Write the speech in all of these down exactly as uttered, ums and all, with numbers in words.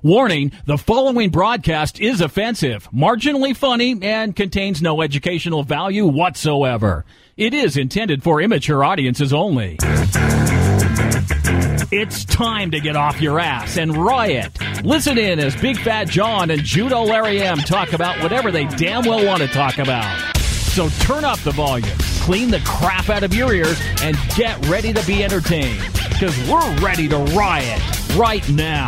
Warning, the following broadcast is offensive, marginally funny, and contains no educational value whatsoever. It is intended for immature audiences only. It's time to get off your ass and riot. Listen in as Big Fat John and Judo Larry M talk about whatever they damn well want to talk about. So turn up the volume, clean the crap out of your ears, and get ready to be entertained. Because we're ready to riot right now.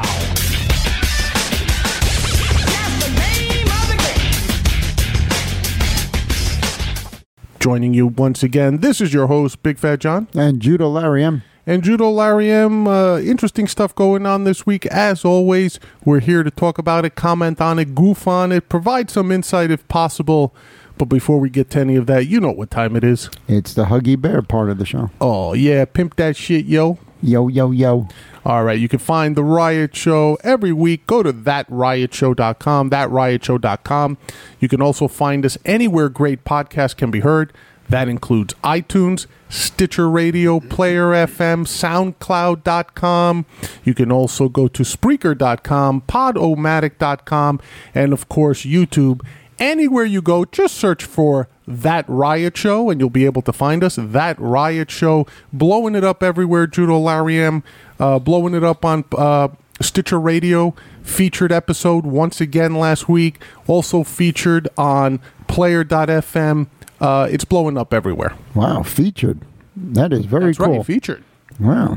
Joining you once again, this is your host, Big Fat John. And Judo Larry M. And Judo Larry M. Uh, interesting stuff going on this week. As always, we're here to talk about it, comment on it, goof on it, provide some insight if possible. But before we get to any of that, you know what time it is. It's the Huggy Bear part of the show. Oh, yeah. Pimp that shit, yo. Yo, yo, yo. All right. You can find The Riot Show every week. Go to that riot show dot com, that riot show dot com. You can also find us anywhere great podcasts can be heard. That includes iTunes, Stitcher Radio, Player F M, SoundCloud dot com. You can also go to Spreaker dot com, Podomatic dot com, and, of course, YouTube. Anywhere you go, just search for That Riot Show, and you'll be able to find us. That Riot Show, blowing it up everywhere. Judo Larry M, uh, blowing it up on uh, Stitcher Radio. Featured episode once again last week. Also featured on Player dot f m. Uh, it's blowing up everywhere. Wow, featured. That is very That's cool. Right, featured. Wow.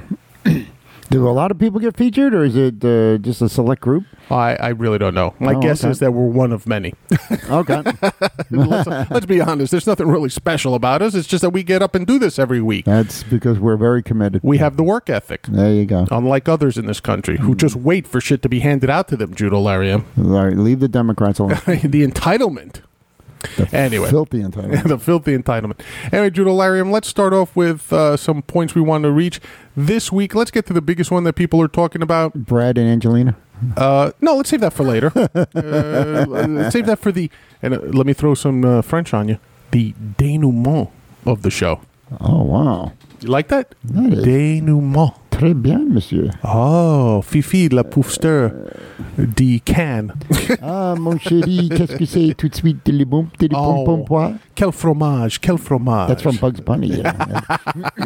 Do a lot of people get featured, or is it uh, just a select group? I, I really don't know. My oh, guess okay. is that we're one of many. Okay. let's, let's be honest. There's nothing really special about us. It's just that we get up and do this every week. That's because we're very committed. We have the work ethic. There you go. Unlike others in this country who just wait for shit to be handed out to them, Judo Larry M. All right, leave the Democrats alone. The entitlement. The anyway. filthy entitlement. The filthy entitlement. Anyway, Judo Larry M, let's start off with uh, some points we want to reach this week. Let's get to the biggest one that people are talking about. Brad and Angelina. Uh, no, let's save that for later. uh, let's save that for the, and uh, let me throw some uh, French on you, the denouement of the show. Oh, wow. You like that? That is Denouement. Très bien, monsieur. Oh, Fifi, la poufsteur de Cannes. Ah, mon chéri, qu'est-ce que c'est tout de suite? Tili boum, tili pom pom pois. Quel fromage, quel fromage. That's from Bugs Bunny. Yeah.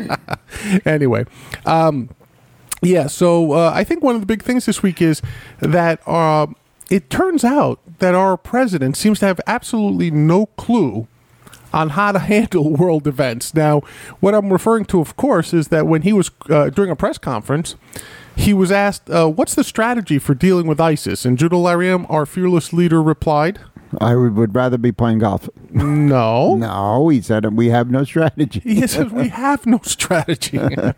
Anyway, um, yeah, so uh, I think one of the big things this week is that uh, it turns out that our president seems to have absolutely no clue on how to handle world events. Now, what I'm referring to, of course, is that when he was uh, during a press conference, he was asked, uh, what's the strategy for dealing with ISIS? And Judo Larry M, our fearless leader, replied, I would, would rather be playing golf. No. No, he said we have no strategy. He says we have no strategy.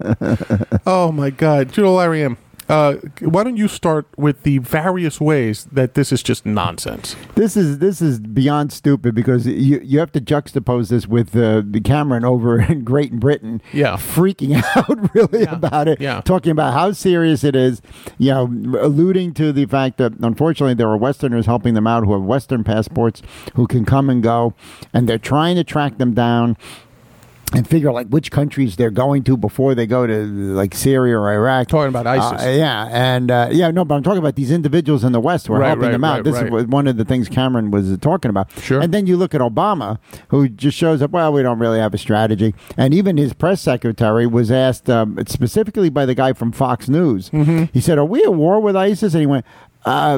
Oh, my God. Judo Larry M, Uh, why don't you start with the various ways that this is just nonsense? This is this is beyond stupid because you you have to juxtapose this with uh, the Cameron over in Great Britain, yeah, freaking out really yeah. about it, yeah. talking about how serious it is, you know, alluding to the fact that unfortunately there are Westerners helping them out who have Western passports who can come and go, and they're trying to track them down and figure like which countries they're going to before they go to like Syria or Iraq. Talking about ISIS. Uh, yeah. And uh, yeah, no, but I'm talking about these individuals in the West who are right, helping right, them out. right, this right. is one of the things Cameron was talking about. Sure. And then you look at Obama, who just shows up, well, we don't really have a strategy. And even his press secretary was asked um, specifically by the guy from Fox News. Mm-hmm. He said, are we at war with ISIS? And he went, uh...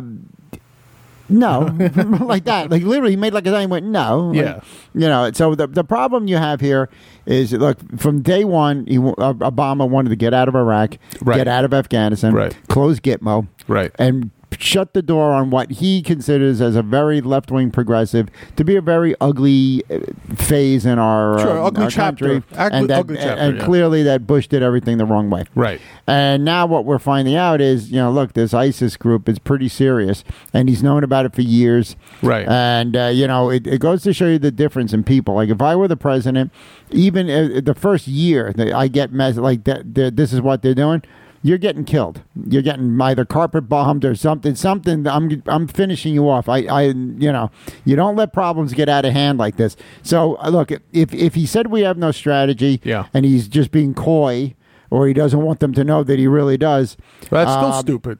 No, like that. Like literally, he made like a thing. Went no. Like, yeah. You know. So the the problem you have here is look from day one, he, uh, Obama wanted to get out of Iraq, right. get out of Afghanistan, right. close Gitmo, right, and shut the door on what he considers as a very left-wing progressive to be a very ugly phase in our, sure, uh, ugly our chapter. country. Ugly, and that, ugly chapter, and yeah. clearly that Bush did everything the wrong way. Right. And now what we're finding out is, you know, look, this ISIS group is pretty serious, and he's known about it for years. Right. And, uh, you know, it, it goes to show you the difference in people. Like, if I were the president, even uh, the first year that I get mess like that, this is what they're doing, you're getting killed. You're getting either carpet bombed or something. Something. I'm I'm finishing you off. I, I you know, you don't let problems get out of hand like this. So uh, look, if if he said we have no strategy, yeah. and he's just being coy, or he doesn't want them to know that he really does, well, that's still uh, stupid.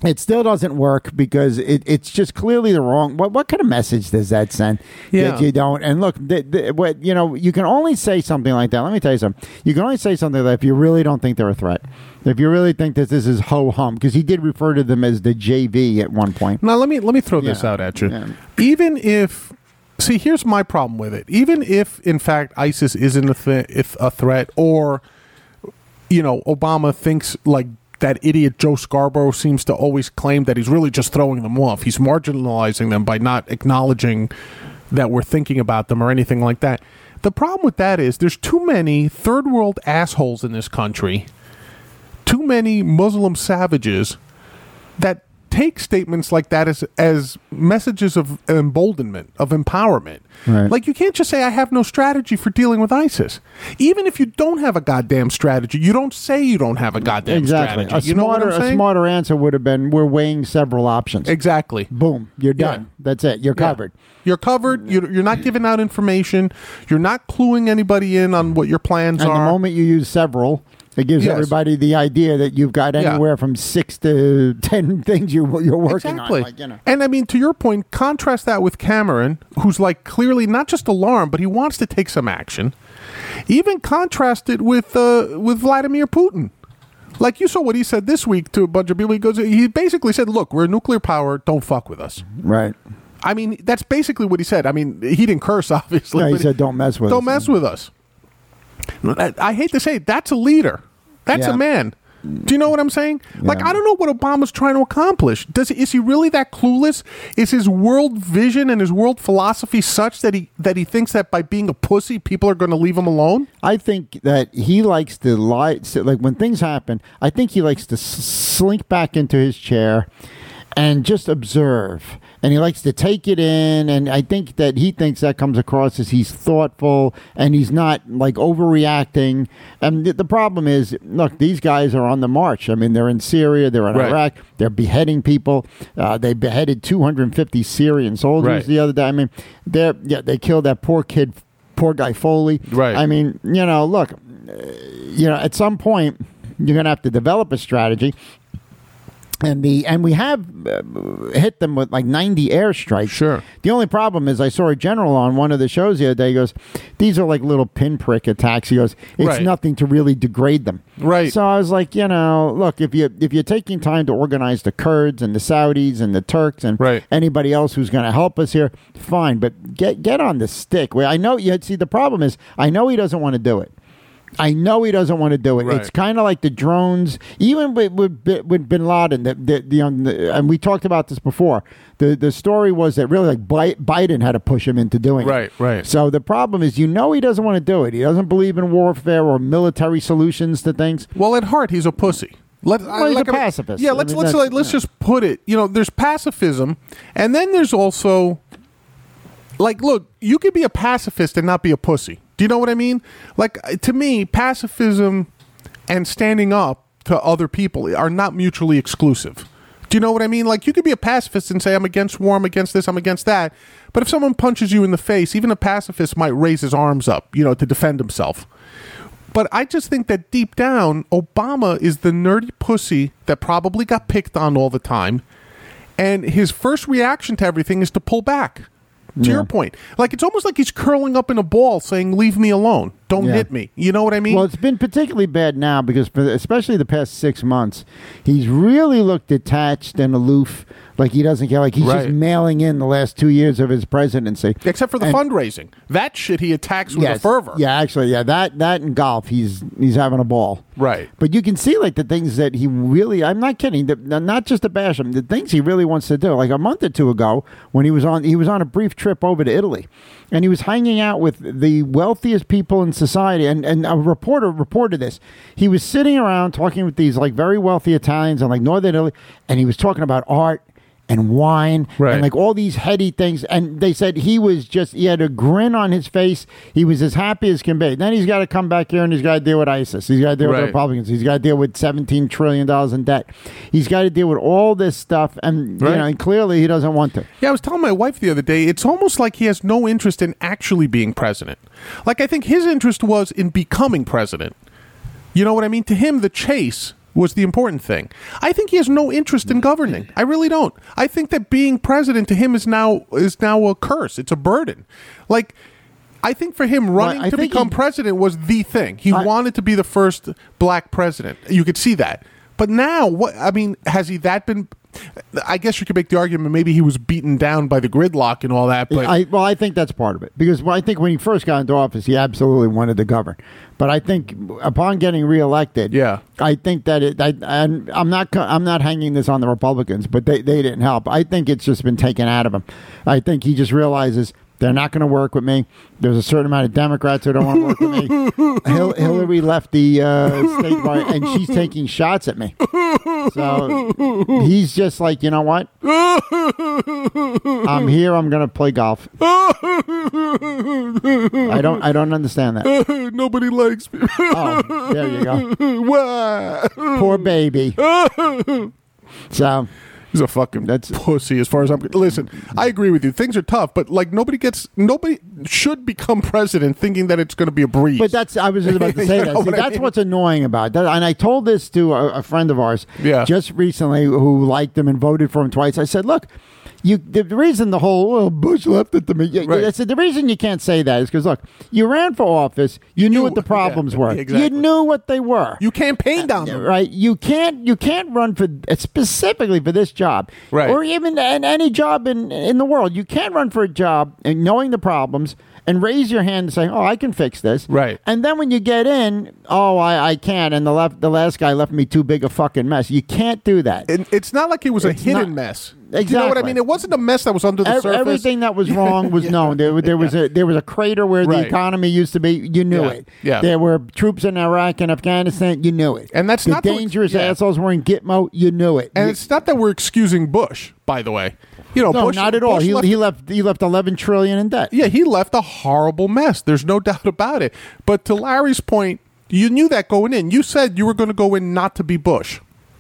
It still doesn't work because it, it's just clearly the wrong. What what kind of message does that send? Yeah. That you don't. And look, the, the, what you know, you can only say something like that. Let me tell you something. You can only say something like that if you really don't think they're a threat. If you really think that this is ho hum, because he did refer to them as the J V at one point. Now let me let me throw this Yeah. out at you. Yeah. Even if, see, here's my problem with it. Even if in fact ISIS isn't a th- if a threat, or you know Obama thinks like that idiot Joe Scarborough seems to always claim that he's really just throwing them off. He's marginalizing them by not acknowledging that we're thinking about them or anything like that. The problem with that is there's too many third world assholes in this country, too many Muslim savages that take statements like that as as messages of emboldenment, of empowerment. Right. Like, you can't just say, I have no strategy for dealing with ISIS. Even if you don't have a goddamn strategy, you don't say you don't have a goddamn Exactly. strategy. A You know what smarter, I'm a saying? smarter answer would have been, we're weighing several options. Exactly. Boom, you're Yeah. done. That's it. You're Yeah. covered. You're covered. You're, you're not giving out information. You're not cluing anybody in on what your plans And are. the moment you use several, it gives Yes. everybody the idea that you've got Yeah. anywhere from six to ten things you, you're working Exactly. on. Like, you know. And I mean, to your point, contrast that with Cameron, who's like clearly not just alarmed, but he wants to take some action. Even contrast it with uh, with Vladimir Putin. Like, you saw what he said this week to a bunch of people. He goes, he basically said, "Look, we're a nuclear power. Don't fuck with us." Right. I mean, that's basically what he said. I mean, he didn't curse, obviously. No, he but said, "Don't mess with don't us." mess with us. I, I hate to say it, that's a leader. That's Yeah. a man. Do you know what I'm saying? Like, Yeah. I don't know what Obama's trying to accomplish. Does he, is he really that clueless? Is his world vision and his world philosophy such that he that he thinks that by being a pussy, people are going to leave him alone? I think that he likes to lie. so, Like when things happen, I think he likes to s- slink back into his chair and just observe. And he likes to take it in. And I think that he thinks that comes across as he's thoughtful and he's not like overreacting. And th- the problem is, look, these guys are on the march. I mean, they're in Syria, they're in Right. Iraq, they're beheading people. Uh, they beheaded two hundred fifty Syrian soldiers Right. the other day. I mean, they're yeah, they killed that poor kid, poor guy Foley. Right. I mean, you know, look, uh, you know, at some point you're going to have to develop a strategy. And the and we have uh, hit them with like ninety airstrikes. Sure. The only problem is I saw a general on one of the shows the other day. He goes, these are like little pinprick attacks. He goes, it's Right. nothing to really degrade them. Right. So I was like, you know, look, if you if you're taking time to organize the Kurds and the Saudis and the Turks and Right. anybody else who's going to help us here, fine. But get get on the stick. Well, I know you see the problem is I know he doesn't want to do it. I know he doesn't want to do it. Right. It's kind of like the drones, even with with, with Bin Laden. The, the, the, um, the, and we talked about this before. The the story was that really like Bi- Biden had to push him into doing it. Right, right. So the problem is, you know, he doesn't want to do it. He doesn't believe in warfare or military solutions to things. Well, at heart, he's a pussy. Let, Well, he's a I mean, pacifist. Yeah, I let's mean, let's that's- like, let's yeah. just put it. You know, there's pacifism, and then there's also like, look, you could be a pacifist and not be a pussy. Do you know what I mean? Like, to me, pacifism and standing up to other people are not mutually exclusive. Do you know what I mean? Like, you could be a pacifist and say, I'm against war, I'm against this, I'm against that. But if someone punches you in the face, even a pacifist might raise his arms up, you know, to defend himself. But I just think that deep down, Obama is the nerdy pussy that probably got picked on all the time. And his first reaction to everything is to pull back. To Yeah. your point. Like, it's almost like he's curling up in a ball saying, leave me alone. Don't Yeah. hit me. You know what I mean? Well, it's been particularly bad now because, for, especially the past six months, he's really looked detached and aloof, like he doesn't care. Like he's Right. just mailing in the last two years of his presidency. Except for the and- fundraising. That shit he attacks with a Yes. fervor. Yeah, actually, yeah, that that and golf, he's he's having a ball. Right. But you can see like the things that he really, I'm not kidding, the, not just to bash him, the things he really wants to do. Like a month or two ago when he was on he was on a brief trip over to Italy and he was hanging out with the wealthiest people in society, and, and a reporter reported this. He was sitting around talking with these like very wealthy Italians in like Northern Italy, and he was talking about art and wine Right. and like all these heady things, and they said he was just he had a grin on his face. He was as happy as can be. Then he's got to come back here and he's got to deal with ISIS. He's got to deal with Right. the Republicans. He's got to deal with seventeen trillion dollars in debt. He's got to deal with all this stuff, and Right. you know, and clearly he doesn't want to. Yeah, I was telling my wife the other day, it's almost like he has no interest in actually being president. Like, I think his interest was in becoming president. You know what I mean? To him, the chase was the important thing. I think he has no interest in governing. I really don't. I think that being president to him is now is now a curse. It's a burden. Like, I think for him, running Well, I to think become he- president was the thing. He I- wanted to be the first black president. You could see that. But now, what? I mean, has he that been? I guess you could make the argument maybe he was beaten down by the gridlock and all that. But I, well, I think that's part of it because I think when he first got into office, he absolutely wanted to govern. But I think upon getting reelected, Yeah. I think that it. I, and I'm not. co- I'm not hanging this on the Republicans, but they they didn't help. I think it's just been taken out of him. I think he just realizes they're not going to work with me. There's a certain amount of Democrats who don't want to work with me. Hil- Hillary left the uh, state bar, and she's taking shots at me. So he's just like, you know what? I'm here. I'm going to play golf. I don't. I don't understand that. nobody likes me. Oh, there you go. Wah. Poor baby. So He's a fucking That's- pussy as far as I'm. Listen, I agree with you. Things are tough, but like nobody gets, nobody should become president thinking that it's going to be a breeze. But that's, I was just about to say You that. know See, what I that's mean? what's annoying about it. That, and I told this to a, a friend of ours Yeah. just recently who liked him and voted for him twice. I said, look, you, the reason the whole well, Bush left it to me. Right. I said, the reason you can't say that is because, look, you ran for office. You knew You- what the problems yeah, were. exactly. You knew what they were. you campaigned on them. Right, you can't you can't run for specifically for this job, Right. or even in any job in in the world. You can't run for a job and knowing the problems and raise your hand and say, "Oh, I can fix this." Right. And then when you get in, "Oh, I, I can't," and the left the last guy left me too big a fucking mess. You can't do that. And it's not like it was a It's hidden not- mess. Do you know what I Exactly. mean? It wasn't a mess that was under the Ev- surface. Everything that was wrong was known. There, there was a there was a crater where Right. the economy used to be. You knew Yeah. it. Yeah. There were troops in Iraq and Afghanistan. You knew it. And that's the not to- dangerous yeah. assholes were in Gitmo. You knew it. And You- it's not that we're excusing Bush, by the way. You know, no, Bush, not at all. Bush He left, he left he left eleven trillion in debt. yeah, he left a horrible mess. There's no doubt about it. But to Larry's point, you knew that going in. You said you were going to go in not to be Bush.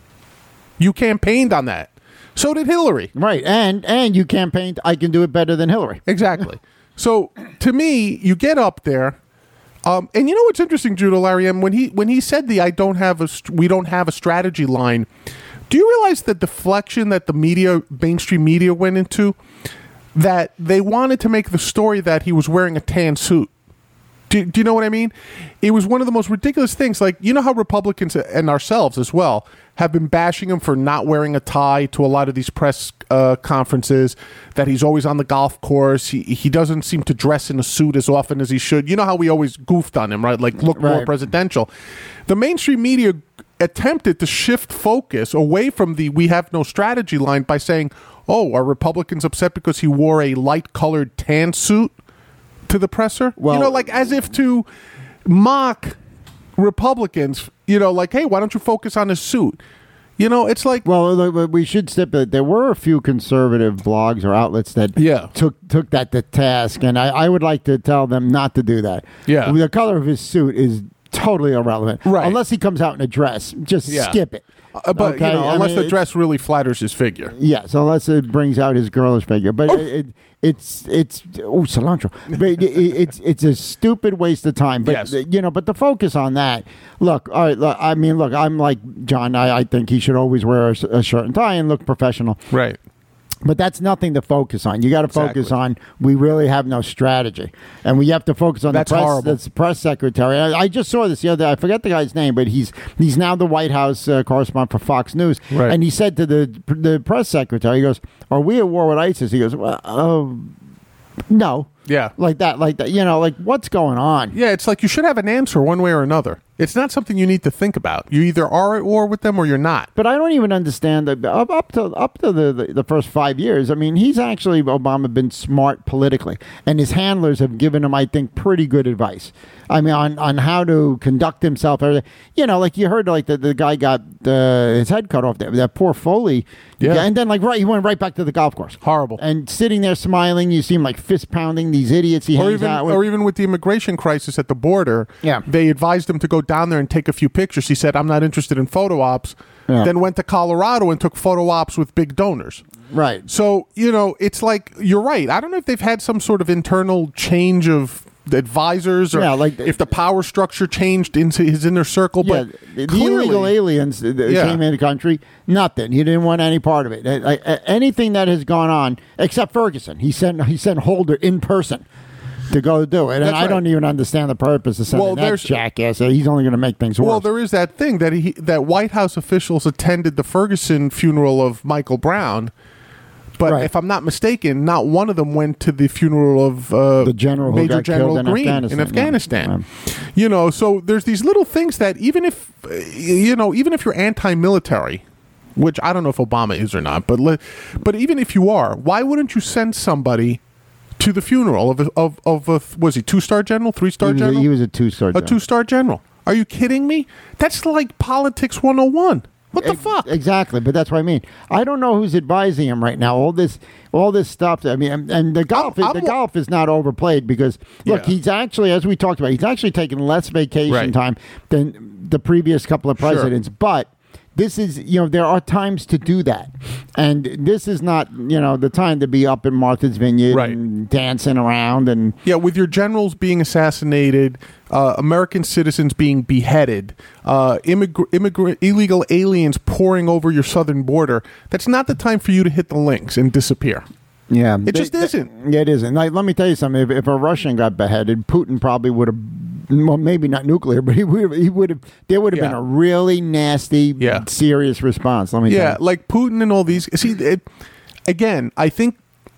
You campaigned on that. So did Hillary. Right, and and you campaigned. I can do it better than Hillary. Exactly. So to me, you get up there, um, and you know what's interesting, Judah Larry M. When he when he said the "I don't have a st- we don't have a strategy" line, do you realize the deflection that the media, mainstream media, went into? That they wanted to make the story that he was wearing a tan suit. Do, do you know what I mean? It was one of the most ridiculous things. Like, you know how Republicans and ourselves as well have been bashing him for not wearing a tie to a lot of these press uh, conferences, that he's always on the golf course. He he doesn't seem to dress in a suit as often as he should. You know how we always goofed on him, right? Like, look more Right. presidential. The mainstream media attempted to shift focus away from the "we have no strategy" line by saying, oh, are Republicans upset because he wore a light-colored tan suit to the presser? Well- you know, like as if to mock Republicans, you know, like, hey, why don't you focus on his suit? You know, it's like, Well, look, we should stipulate there were a few conservative blogs or outlets that Yeah. took took that to task, and I, I would like to tell them not to do that. Yeah. The color of his suit is totally irrelevant, Right. Unless he comes out in a dress, just Yeah. skip it. uh, but, Okay? you know, I unless mean, the it's- dress really flatters his figure. Yes, unless it brings out his girlish figure, but it, it, it's it's oh cilantro. But it, it, it's it's a stupid waste of time. But Yes. you know, but the focus on that. Look, all right. Look, I mean, look, I'm like John. I, I think he should always wear a, a shirt and tie and look professional. Right. But that's nothing to focus on. You got to focus Exactly. on. We really have no strategy, and we have to focus on That's the press. horrible. The press secretary. I, I just saw this the other day. I forget the guy's name, but he's he's now the White House uh, correspondent for Fox News. Right. And he said to the the press secretary, he goes, "Are we at war with ISIS?" He goes, "Well, uh, no." Yeah. Like that, like that. You know, like what's going on? Yeah, it's like you should have an answer one way or another. It's not something you need to think about. You either are at war with them or you're not. But I don't even understand that up, up to up to the, the, the first five years. I mean, he's actually Obama been smart politically, and his handlers have given him, I think, pretty good advice. I mean, on, on how to conduct himself. You know, like you heard, like the, the guy got uh, his head cut off. That, that poor Foley. Yeah. And then, like, right, he went right back to the golf course. Horrible. And sitting there smiling, you see him like fist pounding these idiots he Or hangs even, out with. or even with the immigration crisis at the border, Yeah. they advised him to go down there and take a few pictures. He said, I'm not interested in photo ops. Yeah. Then went to Colorado and took photo ops with big donors. Right. So, you know, it's like, you're right. I don't know if they've had some sort of internal change of advisors, or Yeah, like- if the power structure changed into his inner circle. Yeah, But the clearly- illegal aliens that Yeah. came in the country, nothing. He didn't want any part of it. Uh, Like, uh, anything that has gone on, except Ferguson, he sent he sent Holder in person to go do it, and That's I right. don't even understand the purpose of sending Well, that there's- jackass. He's only going to make things worse. Well, there is that thing that he that White House officials attended the Ferguson funeral of Michael Brown. But Right. if I'm not mistaken, not one of them went to the funeral of uh, The general who Major got General killed in Green Afghanistan. in Yeah. Afghanistan. You know, so there's these little things that even if uh, you know, even if you're anti-military, which I don't know if Obama is or not, but le- but even if you are, why wouldn't you send somebody to the funeral of a, of of a, was he two-star general, three-star he was, a, general? he was a two-star. A general. two-star general. Are you kidding me? That's like politics one oh one. What the Ex- fuck? Exactly, but that's what I mean. I don't know who's advising him right now. All this, all this stuff. I mean, and, and the golf, I'm- is, the I'm- golf is not overplayed because look, Yeah. he's actually, as we talked about, he's actually taking less vacation Right. time than the previous couple of Sure. presidents. But this is, you know, there are times to do that, and this is not, you know, the time to be up in Martha's Vineyard Right. and dancing around and. Yeah, with your generals being assassinated, uh, American citizens being beheaded, uh, immigr- immigrant illegal aliens pouring over your southern border, that's not the time for you to hit the links and disappear. Yeah, It just They- isn't. Yeah, it isn't. Like, let me tell you something. If, if a Russian got beheaded, Putin probably would have, well, maybe not nuclear, but he would. He would have. There would have Yeah. been a really nasty, Yeah. serious response. Let me. Yeah, tell you. like Putin and all these. See, it, again, I think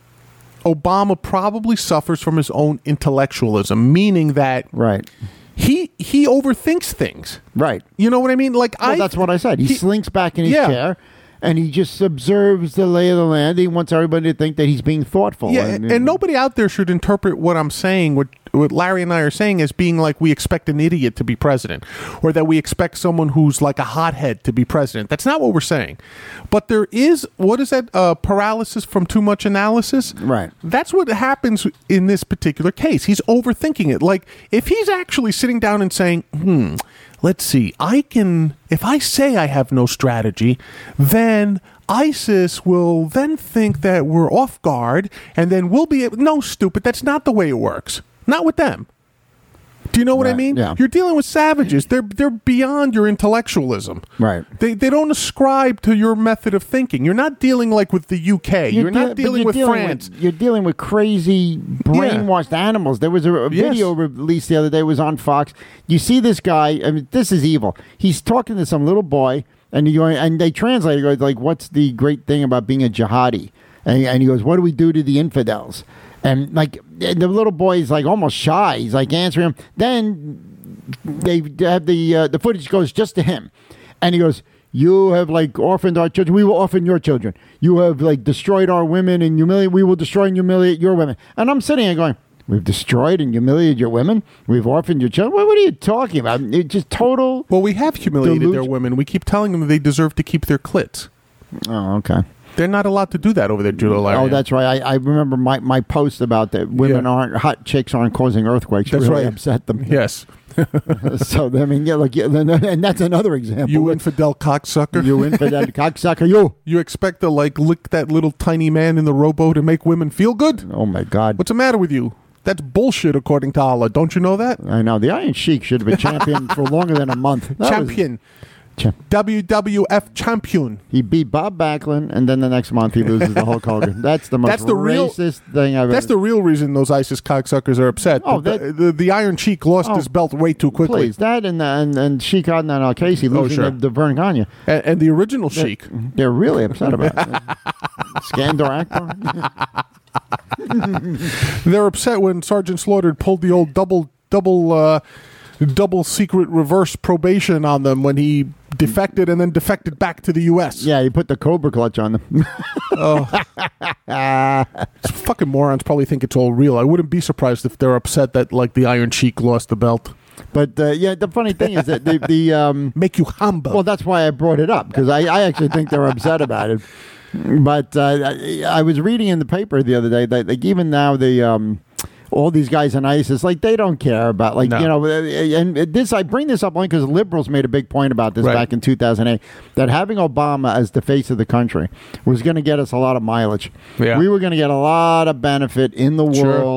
Obama probably suffers from his own intellectualism, meaning that Right. he he overthinks things. Right. You know what I mean? Like Well, I. that's what I said. He, he- slinks back in his Yeah. chair, and he just observes the lay of the land. He wants everybody to think that he's being thoughtful. Yeah, and, and nobody out there should interpret what I'm saying, what, what Larry and I are saying, as being like we expect an idiot to be president, or that we expect someone who's like a hothead to be president. That's not what we're saying. But there is, what is that, uh, paralysis from too much analysis? Right. That's what happens in this particular case. He's overthinking it. Like, if he's actually sitting down and saying, hmm, let's see, I can, if I say I have no strategy, then ISIS will then think that we're off guard, and then we'll be able, no, stupid, that's not the way it works. Not with them. Do you know what I Right, mean? yeah. You're dealing with savages. They're they're beyond your intellectualism. Right. They they don't ascribe to your method of thinking. You're not dealing like with the U K. You're, deal- not but dealing you're with dealing France. you're dealing with crazy brainwashed animals. There was a, a Yes. video released the other day. It was on Fox. You see this guy. I mean, this is evil. He's talking to some little boy, and you and they translate. It goes like, "What's the great thing about being a jihadi?" And, and he goes, "What do we do to the infidels?" And like and the little boy is like almost shy. He's like answering him. Then they have the uh, the footage goes just to him, and he goes, "You have like orphaned our children. We will orphan your children. You have like destroyed our women and humiliate. We will destroy and humiliate your women." And I'm sitting here going, "We've destroyed and humiliated your women. We've orphaned your children. What, what are you talking about? It's just total." Well, we have humiliated Delusion. their women. We keep telling them they deserve to keep their clits. Oh, okay. They're not allowed to do that over there, Judo Larry. Oh, that's right. I, I remember my, my post about that. Women Yeah. aren't hot chicks aren't causing earthquakes. That's really right. upset them. Yes. So I mean, yeah, like, yeah, and that's another example. You infidel cocksucker. you infidel cocksucker, you. You expect to like lick that little tiny man in the rowboat and make women feel good? Oh my God. What's the matter with you? That's bullshit, according to Allah. Don't you know that? I know the Iron Sheik should have been champion for longer than a month. That was- Champion. Champ- W W F champion. He beat Bob Backlund, and then the next month he loses to Hulk Hogan. That's the most That's the real- racist thing I've That's ever. the real reason those ISIS cocksuckers are upset. Oh, the, that- the, the Iron Sheik lost Oh, his belt way too quickly. Please, that and and and Sheik Adnan Al Casey losing sure. to, to Vern Gagne. And, and the original Sheik. They're really upset about it. Skandor Akbar. They're upset when Sergeant Slaughter pulled the old double double uh, double secret reverse probation on them when he defected and then defected back to the U S. Yeah, he put the Cobra clutch on them. These fucking morons probably think it's all real. I wouldn't be surprised if they're upset that like the Iron Sheik lost the belt. But uh, yeah, the funny thing is that the, the um, Make you humble. well, that's why I brought it up because I, I actually think they're upset about it. But uh, I, I was reading in the paper the other day that like even now the um, all these guys in ISIS like they don't care about like No. you know and this I bring this up only because liberals made a big point about this Right. back in two thousand eight that having Obama as the face of the country was going to get us a lot of mileage. Yeah. We were going to get a lot of benefit in the Sure. world.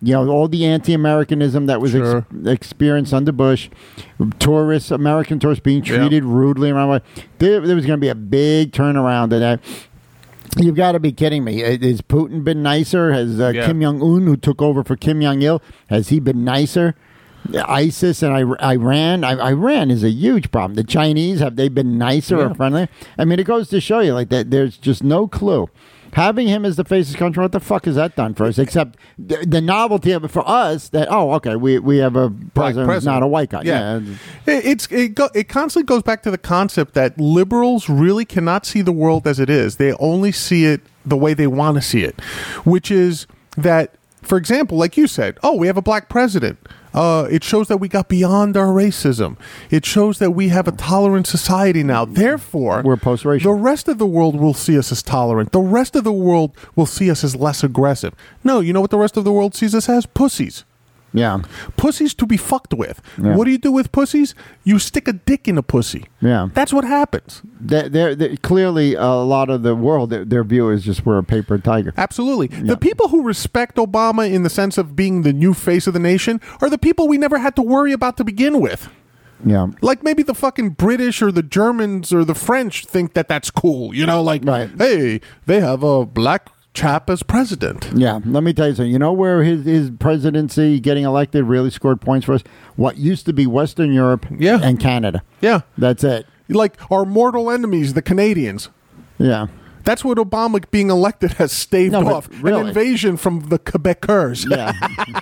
You know, all the anti-Americanism that was Sure. ex- experienced under Bush, tourists, American tourists being treated rudely around. There, there was going to be a big turnaround in that. You've got to be kidding me. Has Putin been nicer? Has uh, Yeah. Kim Jong-un, who took over for Kim Jong-il, has he been nicer? ISIS and I- Iran. I- Iran is a huge problem. The Chinese, have they been nicer Yeah. or friendlier? I mean, it goes to show you like that. There's just no clue. Having him as the face of the country, what the fuck has that done for us? Except the, the novelty of it for us that, oh, okay, we we have a president who's not a white guy. Yeah, It- it's it go, it constantly goes back to the concept that liberals really cannot see the world as it is. They only see it the way they want to see it, which is that, for example, like you said, oh, we have a black president. Uh, it shows that we got beyond our racism. It shows that we have a tolerant society now. Therefore, We're post-racial. The rest of the world will see us as tolerant. The rest of the world will see us as less aggressive. No, you know what the rest of the world sees us as? Pussies. Yeah. Pussies to be fucked with. Yeah. What do you do with pussies? You stick a dick in a pussy. Yeah. That's what happens. They're, they're, they're- clearly, a lot of the world, their, their view is just we're a paper tiger. Absolutely. The people who respect Obama in the sense of being the new face of the nation are the people we never had to worry about to begin with. Yeah. Like maybe the fucking British or the Germans or the French think that that's cool. You know, like, Right. hey, they have a black chap as president. Yeah, let me tell you something. You know where his, his presidency, getting elected, really scored points for us? What used to be Western Europe Yeah. and Canada. Yeah. That's it. Like our mortal enemies, the Canadians. Yeah. That's what Obama being elected has staved No, but off. really. An invasion from the Quebecers. Yeah.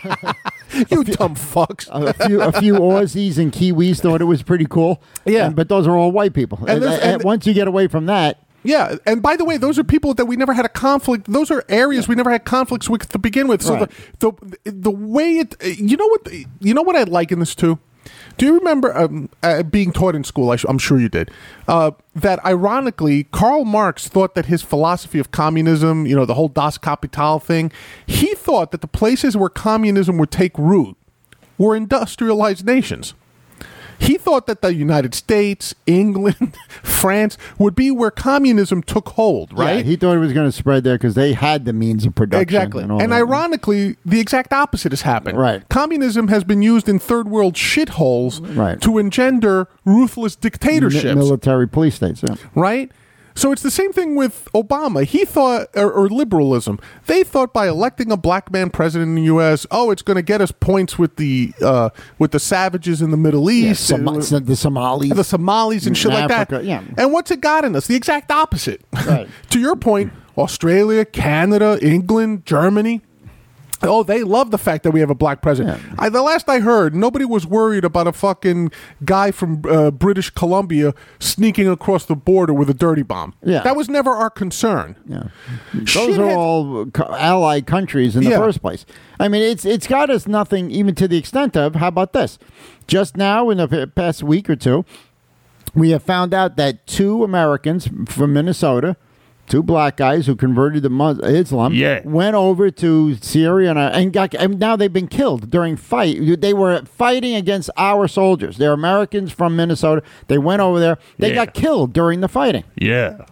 You dumb fucks. a few a few Aussies and Kiwis thought it was pretty cool. Yeah. And- but those are all white people. And And, there's- and and- once you get away from that, Yeah, and by the way, those are people that we never had a conflict. Those are areas we never had conflicts with to begin with. So Right. the, the the way it, you know what, you know what I like in this too. Do you remember um, uh, being taught in school? I sh- I'm sure you did. Uh, that ironically, Karl Marx thought that his philosophy of communism, you know, the whole Das Kapital thing, he thought that the places where communism would take root were industrialized nations. He thought that the United States, England, France would be where communism took hold, right? yeah, he thought it was going to spread there because they had the means of production. Exactly. And, all And that. ironically, the exact opposite has happened. Right. Communism has been used in third world shitholes Right. to engender ruthless dictatorships. Mi- military police states. Yeah. Right? So it's the same thing with Obama. He thought, or, or liberalism, they thought by electing a black man president in the U S, oh, it's going to get us points with the uh, with the savages in the Middle Yeah, East. Som- and- the Somalis. the Somalis and shit like Africa, that. yeah. And what's it gotten us? The exact opposite. Right. To your point, Australia, Canada, England, Germany. Oh, they love the fact that we have a black president. Yeah. I, the last I heard, nobody was worried about a fucking guy from uh, British Columbia sneaking across the border with a dirty bomb. Yeah. That was never our concern. Yeah. Those Shitheads- are all co- allied countries in the Yeah. first place. I mean, it's it's got us nothing, even to the extent of, how about this? Just now, in the p- past week or two, we have found out that two Americans from Minnesota, two black guys who converted to Mus- Islam, Yeah. went over to Syria and, uh, and got, and now they've been killed during fight. They were fighting against our soldiers. They're Americans from Minnesota. They went over there. They Yeah. got killed during the fighting. Yeah.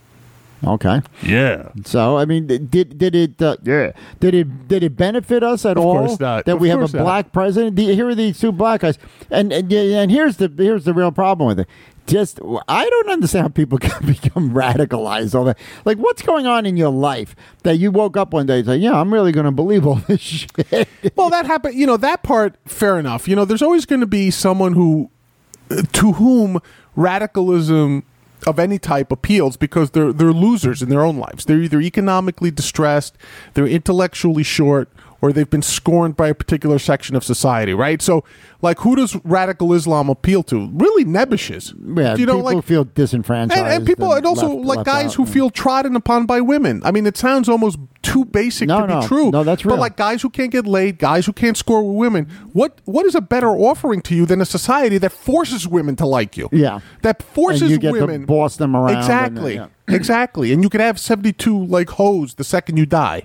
Okay. Yeah. So I mean, did did it? Uh, Yeah. Did it did it benefit us at Of all course not. that Of we have a course not. black president? The, here are these two black guys, and, and and here's the here's the real problem with it. Just I don't understand how people can become radicalized. All that, like, what's going on in your life that you woke up one day and say, "Yeah, I'm really going to believe all this shit." Well, that happened. You know, that part, fair enough. You know, there's always going to be someone who, uh, to whom radicalism of any type appeals because they're they're losers in their own lives. They're either economically distressed, they're intellectually short, or they've been scorned by a particular section of society, right? So, like, who does radical Islam appeal to? Really, nebbishes. Yeah, you know, people like, feel disenfranchised, and, and people, and also left- like left guys out, who yeah. feel trodden upon by women. I mean, it sounds almost too basic No, to be no. true. No, that's But real. like guys who can't get laid, guys who can't score with women. What what is a better offering to you than a society that forces women to like you? Yeah. that forces And you get to women boss them around and, uh, Exactly, yeah. exactly. And you could have seventy-two like hoes the second you die.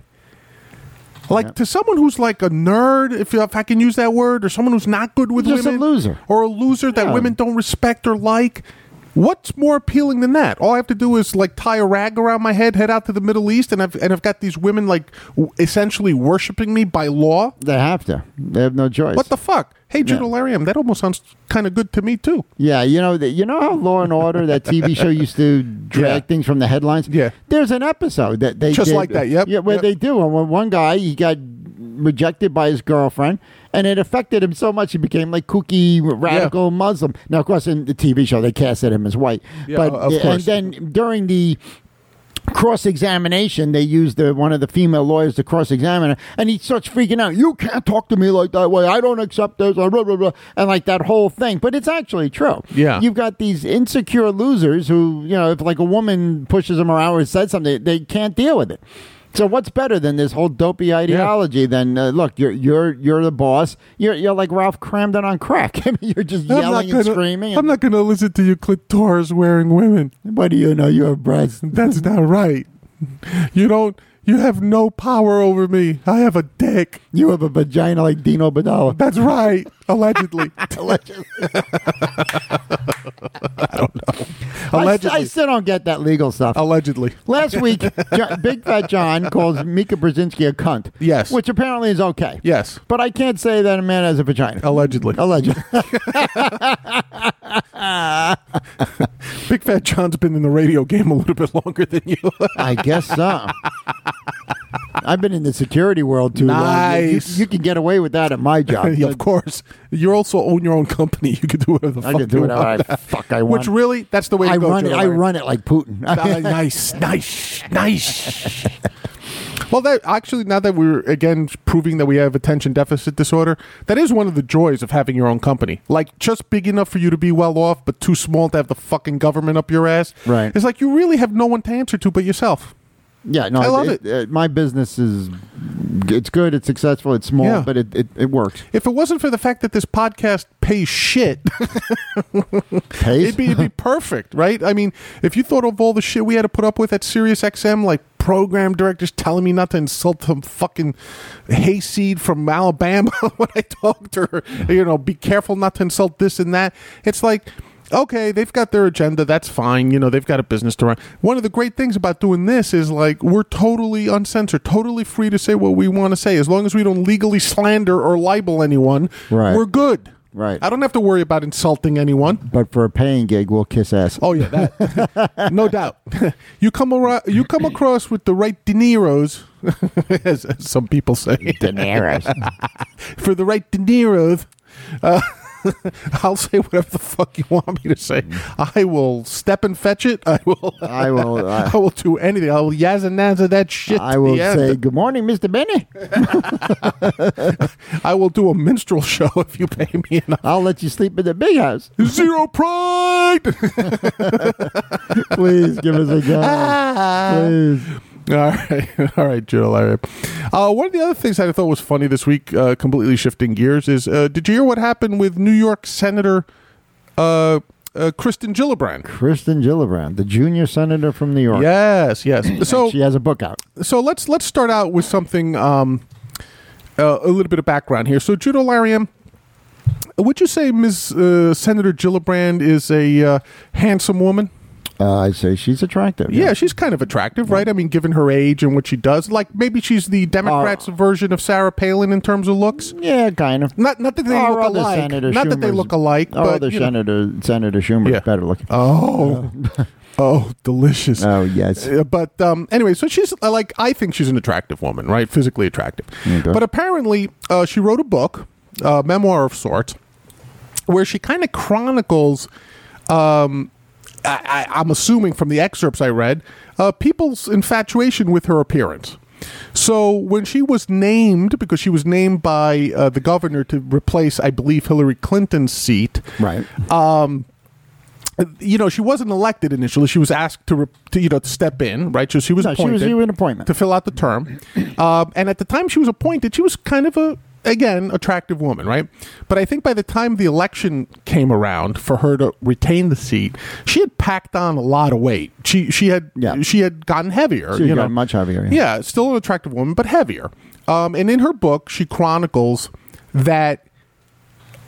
Like to someone who's like a nerd, if, if I can use that word, or someone who's not good with Just a women, loser. or a loser that Yeah. women don't respect or like. What's more appealing than that? All I have to do is like tie a rag around my head, head out to the Middle East, and I've and I've got these women like w- essentially worshiping me by law. They have to. They have no choice. What the fuck? Hey, Yeah. Judah Lariam, that almost sounds kind of good to me too. Yeah, you know, the, you know how Law and Order, that T V show, used to drag Yeah. things from the headlines. Yeah. There's an episode that they Just did- like that, yep, Yeah, where yep. they do. And when one guy, he got rejected by his girlfriend, and it affected him so much he became like kooky radical Muslim. Now, of course, in the T V show they casted him as white, Yeah, but of and course. then during the cross-examination, they used the, one of the female lawyers to cross-examine her, and he starts freaking out. You can't talk to me like that way. I don't accept this. Blah, blah, blah, and like that whole thing. But it's actually true. Yeah. You've got these insecure losers who, you know, if like a woman pushes them around or says something, they can't deal with it. So what's better than this whole dopey ideology? Than uh, look, you're you're you're the boss. You're you're like Ralph Cramden on crack. I mean, you're just I'm yelling not and gonna- screaming. And, I'm not going to listen to you clitoris wearing women. what do you know? You have breasts. That's not right. You don't. You have no power over me. I have a dick. You have a vagina like Dino Badala. That's right. Allegedly. Allegedly. I don't know. I, Allegedly. I still don't get that legal stuff. Allegedly. Last week, Jo- Big Fat John calls Mika Brzezinski a cunt. Yes. Which apparently is okay. Yes. But I can't say that a man has a vagina. Allegedly. Allegedly. Big Fat John's been in the radio game a little bit longer than you. I guess so. I've been in the security world too long. You- Nice. You, you can get away with that at my job. Yeah, of course. You also own your own company. You can do whatever the I fuck can do you whatever want. the fuck I want. Which really, that's the way I to go. run it. Joe I Larry. run it like Putin. Ah, nice, nice, nice. Well, that actually, now that we're again proving that we have attention deficit disorder, that is one of the joys of having your own company. Like, just big enough for you to be well off, but too small to have the fucking government up your ass. Right. It's like you really have no one to answer to but yourself. Yeah, no, I love it. Uh, my business is, it's good, it's successful, it's small, Yeah. but it, it, it works. If it wasn't for the fact that this podcast pays shit, Pays? it'd be, it'd be perfect, right? I mean, if you thought of all the shit we had to put up with at Sirius X M, like program directors telling me not to insult some fucking hayseed from Alabama when I talk to her, you know, be careful not to insult this and that. It's like, okay, they've got their agenda. That's fine. You know, they've got a business to run. One of the great things about doing this is like we're totally uncensored, totally free to say what we want to say. As long as we don't legally slander or libel anyone, Right. we're good. Right. I don't have to worry about insulting anyone. But for a paying gig, we'll kiss ass. Oh yeah, that no doubt. You come around, you come across with the right De Niro's, as, as some people say, Daenerys. for the right De Niro's. Uh, I'll say whatever the fuck you want me to say. I will step and fetch it. I will. I will, uh, I will do anything. I will yazz and nazza that shit. I to will the end. say, good morning, Mister Benny. I will do a minstrel show if you pay me enough. I'll let you sleep in the big house. Zero pride. Please give us a job. Please. All right, all right, Joe Larry. Uh, one of the other things that I thought was funny this week, uh, completely shifting gears, is uh, did you hear what happened with New York Senator uh, uh, Kristen Gillibrand? Kristen Gillibrand, the junior senator from New York. Yes, yes. So, She has a book out. so let's let's start out with something, um, uh, a little bit of background here. So, Judah Lariam, would you say Miz Uh, Senator Gillibrand is a uh, handsome woman? Uh, I say she's attractive. Yeah, she's kind of attractive, right? I mean, given her age and what she does, like maybe she's the Democrats' version of Sarah Palin in terms of looks. Yeah, kind of. Not, not that they Our look other alike. Senator Not that they Schumer's- look alike, Our but other you know. Senator, Senator Schumer Yeah. is better looking. Oh, oh, delicious. Oh, yes. Uh, but um, anyway, so she's uh, like, I think she's an attractive woman, right? Physically attractive. Okay. But apparently, uh, she wrote a book, a memoir of sorts, where she kind of chronicles. Um, I, I, I'm assuming from the excerpts I read, uh, people's infatuation with her appearance. So when she was named, because she was named by uh, the governor to replace, I believe, Hillary Clinton's seat, Right. you know, she wasn't elected initially. She was asked to, re- to you know, to step in, right? So she was No, she appointed was given an appointment. to fill out the term. Um, and at the time she was appointed, she was kind of a, again, attractive woman, right? But I think by the time the election came around for her to retain the seat, she had packed on a lot of weight. She she had Yeah. she had gotten heavier. She you got know, much heavier. yeah, still an attractive woman, but heavier. Um, and in her book, she chronicles that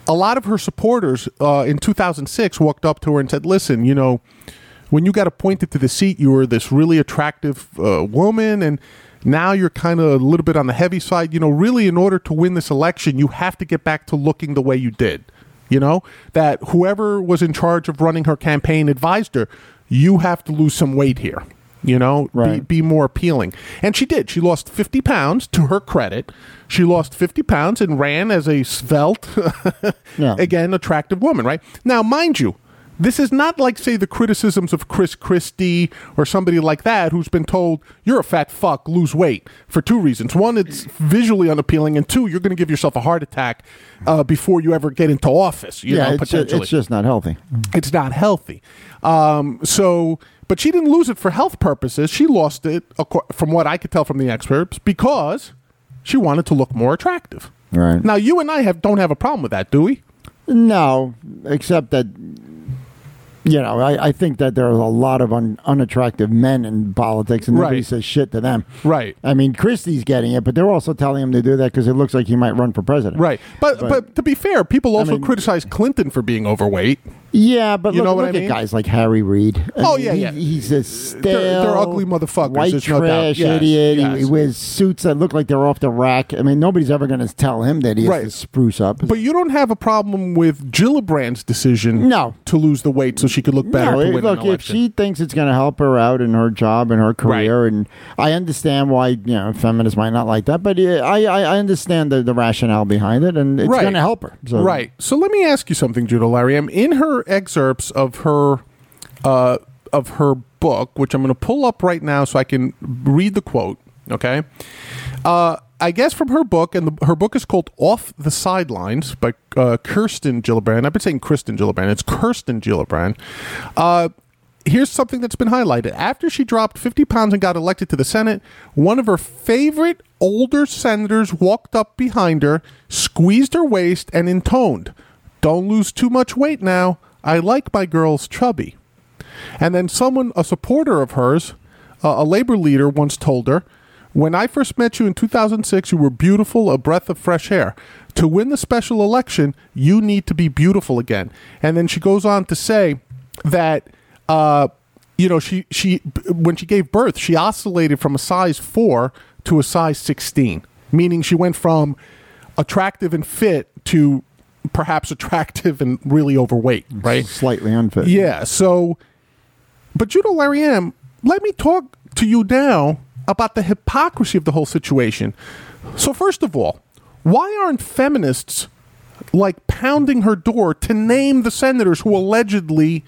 a lot of her supporters uh, in two thousand six walked up to her and said, listen, you know, when you got appointed to the seat, you were this really attractive uh, woman, and now you're kind of a little bit on the heavy side. You know, really, in order to win this election, you have to get back to looking the way you did. You know, that whoever was in charge of running her campaign advised her, you have to lose some weight here. You know, right. be, be more appealing. And she did. She lost fifty pounds, to her credit. She lost fifty pounds and ran as a svelte, yeah. again, attractive woman, right? Now, mind you, this is not like, say, the criticisms of Chris Christie or somebody like that who's been told, you're a fat fuck, lose weight, for two reasons. One, it's visually unappealing, and two, you're going to give yourself a heart attack uh, before you ever get into office, you yeah, know, it's potentially. Just, it's just not healthy. It's not healthy. Um, so, but she didn't lose it for health purposes. She lost it, from what I could tell from the experts, because she wanted to look more attractive. Right. Now, you and I have don't have a problem with that, do we? No, except that, you know, I, I think that there are a lot of un, unattractive men in politics, and nobody Right. says shit to them. Right. I mean, Christie's getting it, but they're also telling him to do that because it looks like he might run for president. Right. But, but But- to be fair, people also mean- criticize Clinton for being overweight. Yeah, but You look, know what look I at mean? guys like Harry Reid. I Oh, mean, yeah, he- yeah. He's a stale, They're- they're ugly motherfuckers, white there's no doubt. trash Yes, idiot. He- yes. He, wears suits that look like they're off the rack. I mean, nobody's ever going to tell him that he has Right. to spruce up. But you don't have a problem with Gillibrand's decision No. to lose the weight so she could look better No, to if- win look, an if election. she thinks it's going to help her out in her job and her career, Right. and I understand why, you know, feminists might not like that, but uh, I, I, I understand the, the rationale behind it, and it's Right. going to help her. So. Right. So let me ask you something, Judah Lariam. In her excerpts of her uh, of her book, which I'm going to pull up right now so I can read the quote, okay? Uh, I guess from her book, and the, her book is called Off the Sidelines by uh, Kirsten Gillibrand. I've been saying Kristen Gillibrand. It's Kirsten Gillibrand. Uh, here's something that's been highlighted. After she dropped fifty pounds and got elected to the Senate, one of her favorite older senators walked up behind her, squeezed her waist, and intoned, "Don't lose too much weight now. I like my girls chubby." And then someone, a supporter of hers, uh, a labor leader, once told her, "When I first met you in two thousand six, you were beautiful, a breath of fresh air. To win the special election, you need to be beautiful again." And then she goes on to say that, uh, you know, she, she when she gave birth, she oscillated from a size four to a size sixteen, meaning she went from attractive and fit to perhaps attractive and really overweight, right? Slightly unfit. Yeah, so, but Judah Lariam, let me talk to you now about the hypocrisy of the whole situation. So first of all, why aren't feminists like pounding her door to name the senators who allegedly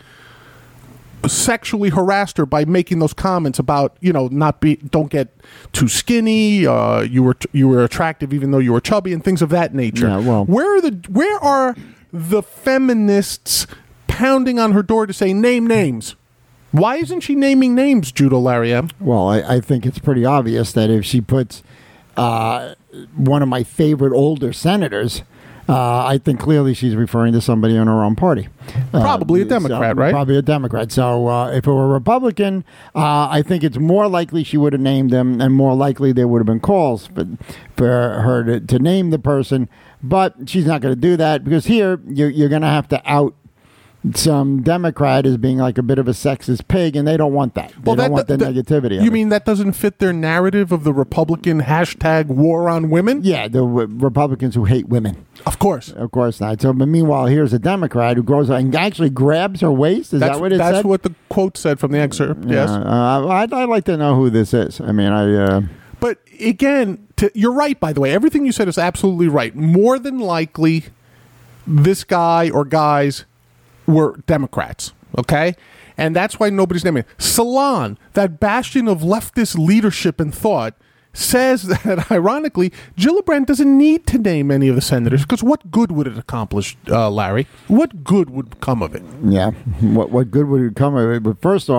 sexually harassed her by making those comments about, you know, not be, don't get too skinny, uh, you were you were attractive even though you were chubby, and things of that nature. Yeah, well- where are the where are the feminists pounding on her door to say name names? Why isn't she naming names, Judah Lariam? Well, I, I think it's pretty obvious that if she puts uh, one of my favorite older senators, uh, I think clearly she's referring to somebody in her own party. Probably a Uh, Democrat, so- right? Probably a Democrat. So uh, if it were a Republican, uh, I think it's more likely she would have named them, and more likely there would have been calls for, for her to, to name the person. But she's not going to do that, because here you're, you're going to have to out some Democrat as being like a bit of a sexist pig, and they don't want that. They don't want the that- negativity. of You it. mean that doesn't fit their narrative of the Republican hashtag war on women? Yeah, the w- Republicans who hate women. Of course. Of course not. So, but meanwhile, here's a Democrat who goes and actually grabs her waist. Is That's, that what it that's said? what the quote said from the excerpt. Yeah, Yes. uh, I'd, I'd like to know who this is. I mean, I. Uh, But again, to, you're right, by the way. Everything you said is absolutely right. More than likely, this guy or guys were Democrats, okay? And that's why nobody's naming it. Salon, that bastion of leftist leadership and thought, says that, ironically, Gillibrand doesn't need to name any of the senators, because what good would it accomplish, uh, Larry? What good would come of it? yeah. What what good would it come of it? But first off,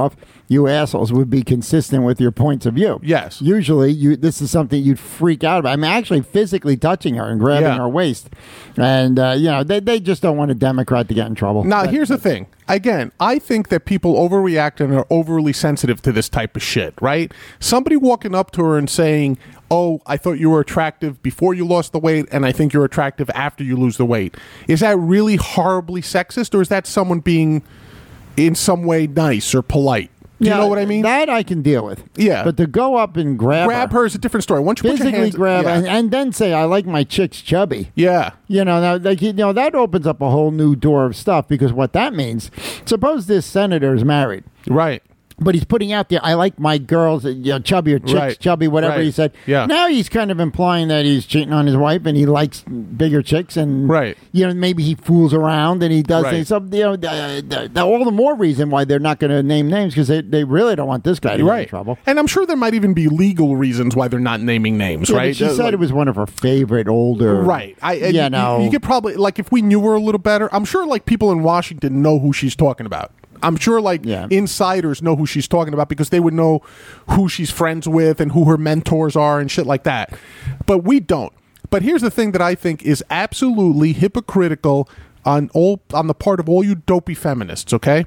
you assholes would be consistent with your points of view. Yes. Usually, you this is something you'd freak out about. I mean, actually physically touching her and grabbing Yeah. her waist. And, uh, you know, they, they just don't want a Democrat to get in trouble. Now, But- here's the thing. Again, I think that people overreact and are overly sensitive to this type of shit, right? Somebody walking up to her and saying, oh, I thought you were attractive before you lost the weight, and I think you're attractive after you lose the weight. Is that really horribly sexist, or is that someone being in some way nice or polite? Do you Yeah, know what I mean? That I can deal with. Yeah. But to go up and grab, Grab her is a different story. Once you put your physically hands, grab, yeah. and, and then say, I like my chicks chubby. yeah. You know, now, like, you know, that opens up a whole new door of stuff, because what that means, suppose this senator is married, Right. but he's putting out there, I like my girls, uh, you know, chubby or chicks Right. chubby, whatever Right. he said. Yeah. Now he's kind of implying that he's cheating on his wife and he likes bigger chicks, and, Right. you know, maybe he fools around and he does Right. things. So, you know, uh, th- all the more reason why they're not going to name names, because they, they really don't want this guy to get in Right. trouble. And I'm sure there might even be legal reasons why they're not naming names, Yeah, but right? she Uh, said like- it was one of her favorite older. Right. I, and you you, know. you could probably, like, if we knew her a little better, I'm sure, like, people in Washington know who she's talking about. I'm sure, like, Yeah. insiders know who she's talking about because they would know who she's friends with and who her mentors are and shit like that. But we don't. But here's the thing that I think is absolutely hypocritical on all on the part of all you dopey feminists, okay?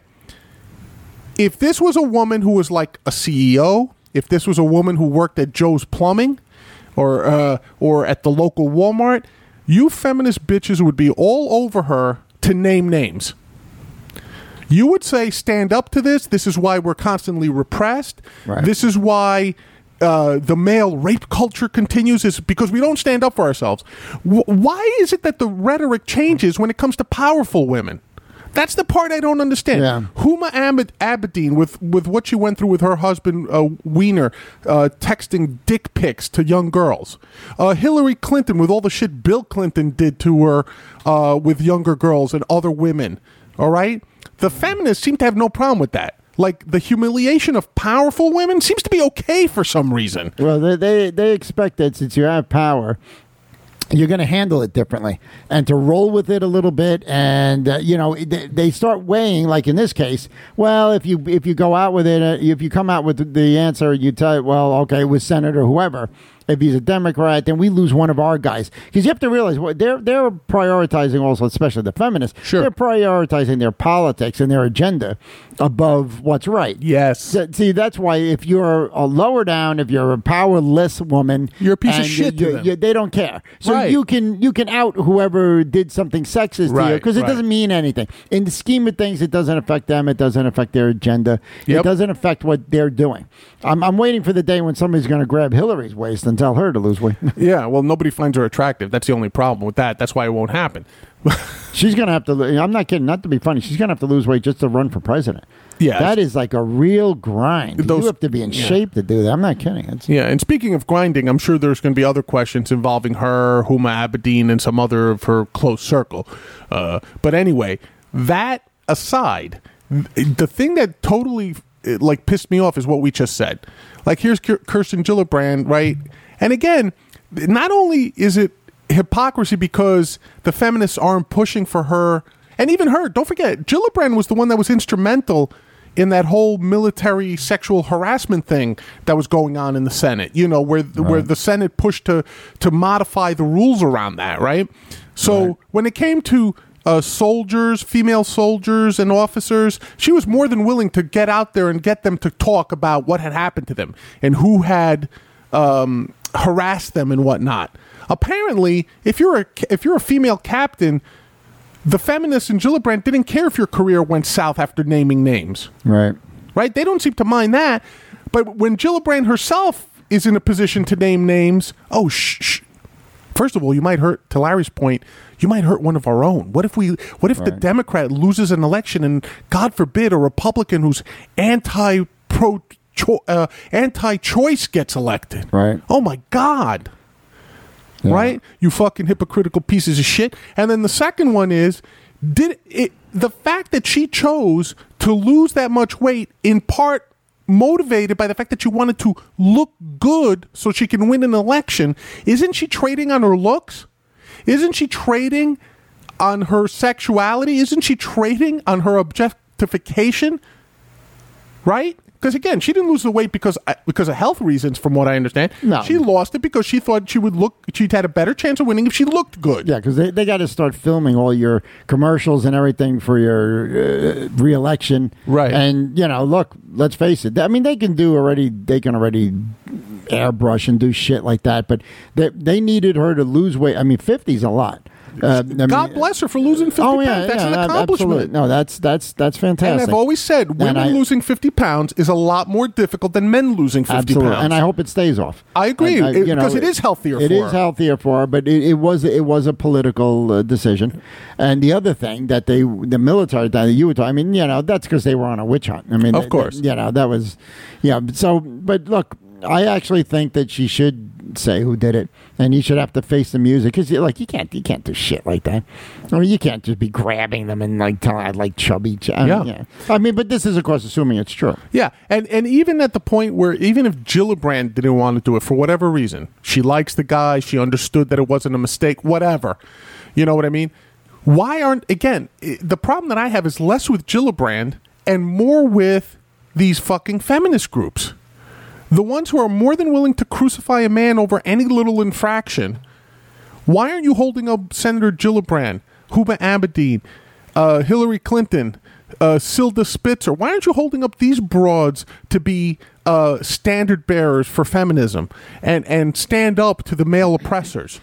If this was a woman who was like a C E O, if this was a woman who worked at Joe's Plumbing or uh, or at the local Walmart, you feminist bitches would be all over her to name names. You would say, stand up to this. This is why we're constantly repressed. Right. This is why uh, the male rape culture continues, is because we don't stand up for ourselves. W- why is it that the rhetoric changes when it comes to powerful women? That's the part I don't understand. Yeah. Huma Abed- Abedin, with, with what she went through with her husband, uh, Wiener, uh, texting dick pics to young girls. Uh, Hillary Clinton, with all the shit Bill Clinton did to her uh, with younger girls and other women. All right? The feminists seem to have no problem with that. Like, the humiliation of powerful women seems to be okay for some reason. Well, they, they, they expect that since you have power, you're going to handle it differently and to roll with it a little bit. And, uh, you know, they, they start weighing, like in this case, well, if you if you go out with it, uh, if you come out with the answer, you tell it, well, okay, with Senator whoever. If he's a Democrat, then we lose one of our guys. Because you have to realize what they're they're prioritizing also, especially the feminists. Sure. They're prioritizing their politics and their agenda above what's right. Yes. So, see, that's why if you're a lower down, if you're a powerless woman, You're a piece of and shit you- to you- them. you- they don't care. So Right. you can you can out whoever did something sexist to you Right, because it right. doesn't mean anything. In the scheme of things, it doesn't affect them. It doesn't affect their agenda. It Yep. doesn't affect what they're doing. I'm, I'm waiting for the day when somebody's going to grab Hillary's waist and tell her to lose weight. Yeah, well, nobody finds her attractive. That's the only problem with that. That's why it won't happen. She's going to have to. lo- I'm not kidding. Not to be funny. She's going to have to lose weight just to run for president. Yeah. that is like a real grind. Those- you have to be in yeah. shape to do that. I'm not kidding. It's, Yeah, and speaking of grinding, I'm sure there's going to be other questions involving her, Huma Abedin, and some other of her close circle. Uh, but anyway, that aside, th- the thing that totally uh, like pissed me off is what we just said. Like, here's Kir- Kirsten Gillibrand, right? And again, not only is it hypocrisy because the feminists aren't pushing for her, and even her, don't forget, Gillibrand was the one that was instrumental in that whole military sexual harassment thing that was going on in the Senate, you know, where the, where the Senate pushed to to modify the rules around that, right? So Right. when it came to uh, soldiers, female soldiers and officers, she was more than willing to get out there and get them to talk about what had happened to them and who had um, harassed them and whatnot. Apparently, if you're a if you're a female captain, the feminists in Gillibrand didn't care if your career went south after naming names. right. Right? They don't seem to mind that. But when Gillibrand herself is in a position to name names, oh, shh, shh. First of all, you might hurt, to Larry's point, you might hurt one of our own. What if we? What if the Right. Democrat loses an election and, God forbid, a Republican who's anti-pro, cho- uh, anti-choice gets elected? Right. Oh my God. Yeah. Right? You fucking hypocritical pieces of shit. And then the second one is, did it the fact that she chose to lose that much weight in part motivated by the fact that she wanted to look good so she can win an election, isn't she trading on her looks? Isn't she trading on her sexuality? Isn't she trading on her objectification? Right? because again, she didn't lose the weight because because of health reasons, from what I understand. No. She lost it because she thought she would look. She'd had a better chance of winning if she looked good. Yeah, because they, they got to start filming all your commercials and everything for your uh, re-election. Right. And, you know, look, let's face it. I mean, they can do already, they can already airbrush and do shit like that, but they, they needed her to lose weight. I mean, fifty is a lot. Uh, I God mean, bless her for losing fifty oh, yeah, pounds. That's yeah, an accomplishment. absolutely. No, that's that's that's fantastic. And I've always said women I, losing fifty pounds is a lot more difficult than men losing fifty absolutely. pounds. And I hope it stays off. I agree, I, I, it, you know, because it is healthier It for is her. healthier for her, but it, it was it was a political uh, decision. And the other thing that they, the military, that you were talking, I mean, you know, that's because they were on a witch hunt. I mean, Of th- course. th- you know, that was, yeah. So, but look, I actually think that she should say who did it, and you should have to face the music, because like you can't you can't do shit like that. I mean, you can't just be grabbing them and like telling I'd like chubby. Ch- I mean, Yeah. yeah. I mean, but this is of course assuming it's true. Yeah, and and even at the point where even if Gillibrand didn't want to do it for whatever reason, she likes the guy, she understood that it wasn't a mistake, whatever. You know what I mean? Why aren't, again, i- the problem that I have is less with Gillibrand and more with these fucking feminist groups. The ones who are more than willing to crucify a man over any little infraction. Why aren't you holding up Senator Gillibrand, Huma Abedin, uh, Hillary Clinton, uh, Silda Spitzer? Why aren't you holding up these broads to be uh, standard bearers for feminism and, and stand up to the male oppressors?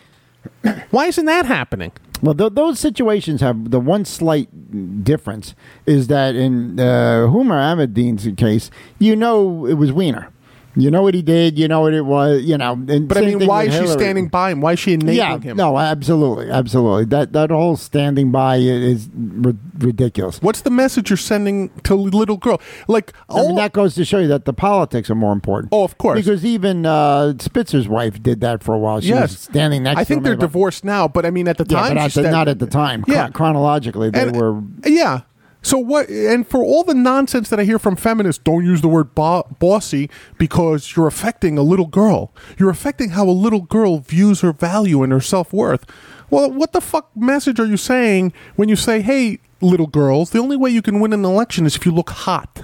Why isn't that happening? Well, th- those situations have the one slight difference is that in uh, Huma Abedin's case, you know it was Wiener. You know what he did. You know what it was. You know. And But I same mean, thing why with is she Hillary. standing by him? Why is she enabling Yeah, him? no, absolutely, absolutely. That that whole standing by is r- ridiculous. What's the message you're sending to little girl? Like, I mean, all- that goes to show you that the politics are more important. Oh, of course. Because even uh, Spitzer's wife did that for a while. She Yes. was standing next I to think him. they're Everybody- divorced now, but I mean, at the Yeah, time, but at she the, sta- not at the time. Yeah. Chron- chronologically, they And- were. Yeah. So what? And for all the nonsense that I hear from feminists, don't use the word bo- bossy because you're affecting a little girl. You're affecting how a little girl views her value and her self worth. Well, what the fuck message are you saying when you say, "Hey, little girls, the only way you can win an election is if you look hot.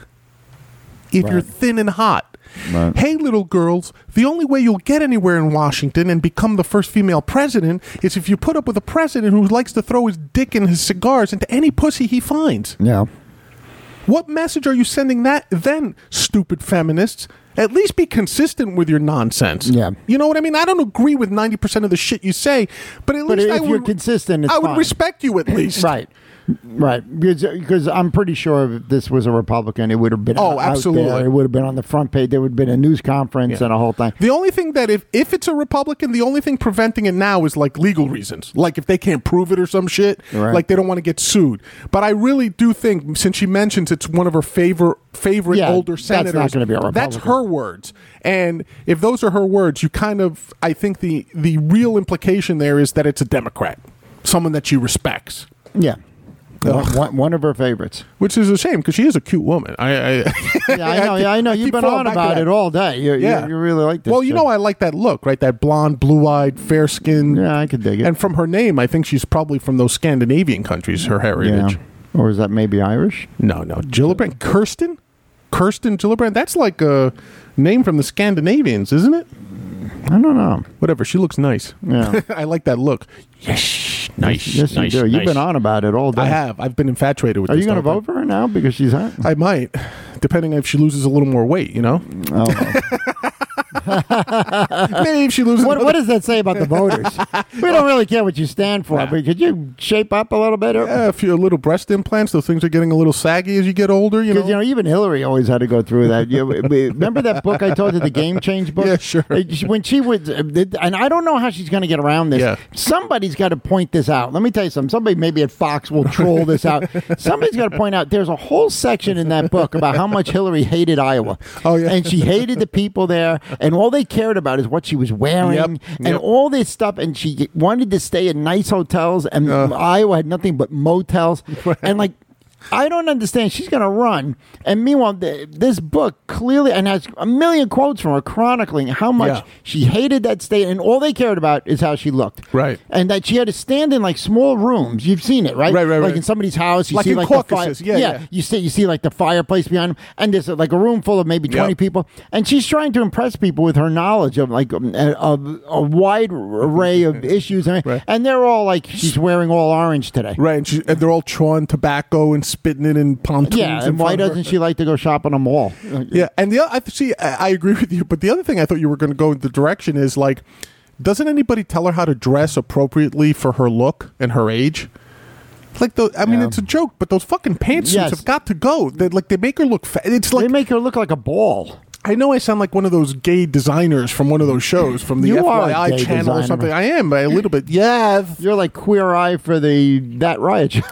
If Right. you're thin and hot." Right. Hey, little girls, the only way you'll get anywhere in Washington and become the first female president is if you put up with a president who likes to throw his dick and his cigars into any pussy he finds. Yeah. What message are you sending that then, stupid feminists? At least be consistent with your nonsense. Yeah. You know what I mean? I don't agree with ninety percent of the shit you say, but at But least if I you're would, consistent, it's I would fine. respect you at least. Right. Right, because, because I'm pretty sure if this was a Republican, it would have been Oh, out absolutely. there. It would have been on the front page. There would have been a news conference Yeah. and a whole thing. The only thing that if, if it's a Republican, the only thing preventing it now is like legal reasons. Like if they can't prove it or some shit, Right. like they don't want to get sued. But I really do think, since she mentions it's one of her favorite favorite Yeah, older that's senators, not gonna be a that's Republican. her words. And if those are her words, you kind of, I think the the real implication there is that it's a Democrat, someone that she respects. Yeah. One, one, one of her favorites. Which is a shame because she is a cute woman. I, I Yeah, I know. Yeah, I know. You've keep been falling on back to about that. it all day. You, Yeah. you, you really like this. Well, you chick. know, I like that look, right? That blonde, blue-eyed, fair-skinned. Yeah, I could dig it. And from her name, I think she's probably from those Scandinavian countries, her heritage. Yeah. Or is that maybe Irish? No, no. Gillibrand. Kirsten? Kirsten Gillibrand? That's like a name from the Scandinavians, isn't it? I don't know. Whatever. She looks nice. Yeah. I like that look. Yes. Nice. Yes, nice, you do. You've nice. been on about it all day. I have. I've been infatuated with Are this you going to dog. vote for her now because she's hot? I might, depending on if she loses a little more weight, you know? Oh. Maybe if she loses what, another- what does that say about the voters? We don't really care what you stand for, Nah. but could you shape up a little bit? Yeah, a few little breast implants, those things are getting a little saggy as you get older, you know? Because you know, even Hillary always had to go through that. You, remember that book I told you, the Game Change book? Yeah, sure. When she would, and I don't know how she's going to get around this. Yeah. Somebody's got to point this out. Let me tell you something. Somebody maybe at Fox will troll this out. Somebody's got to point out. There's a whole section in that book about how much Hillary hated Iowa. Oh, yeah. And she hated the people there, and all they cared about is what she was wearing Yep, and yep. all this stuff. And she wanted to stay in nice hotels, and Uh. Iowa had nothing but motels. And like. I don't understand. She's going to run. And meanwhile, the, this book clearly, and has a million quotes from her chronicling how much Yeah. she hated that state, and all they cared about is how she looked. Right. And that she had to stand in like small rooms. You've seen it, right? Right, right, Like right. in somebody's house. You Like see in like Caucasus. the Yeah, yeah. You see, you see like the fireplace behind them, and there's like a room full of maybe twenty Yep. people. And she's trying to impress people with her knowledge of like um, a, a, a wide array of issues. And, Right. and they're all like, she's wearing all orange today. Right, and, she, and they're all chawing tobacco and spitting it in pontoons. Yeah, in and why front of her. doesn't she like to go shop on a mall? Yeah, and the I see, I, I agree with you, but the other thing I thought you were going to go in the direction is like, doesn't anybody tell her how to dress appropriately for her look and her age? Like, the, I mean, Yeah. it's a joke, but those fucking pantsuits Yes. have got to go. They, like, they make her look fat. It's They like, make her look like a ball. I know I sound like one of those gay designers from one of those shows from the You are a F Y I gay channel or designer. something. I am, but a little bit. Yeah, You're like Queer Eye for the That Riot Show.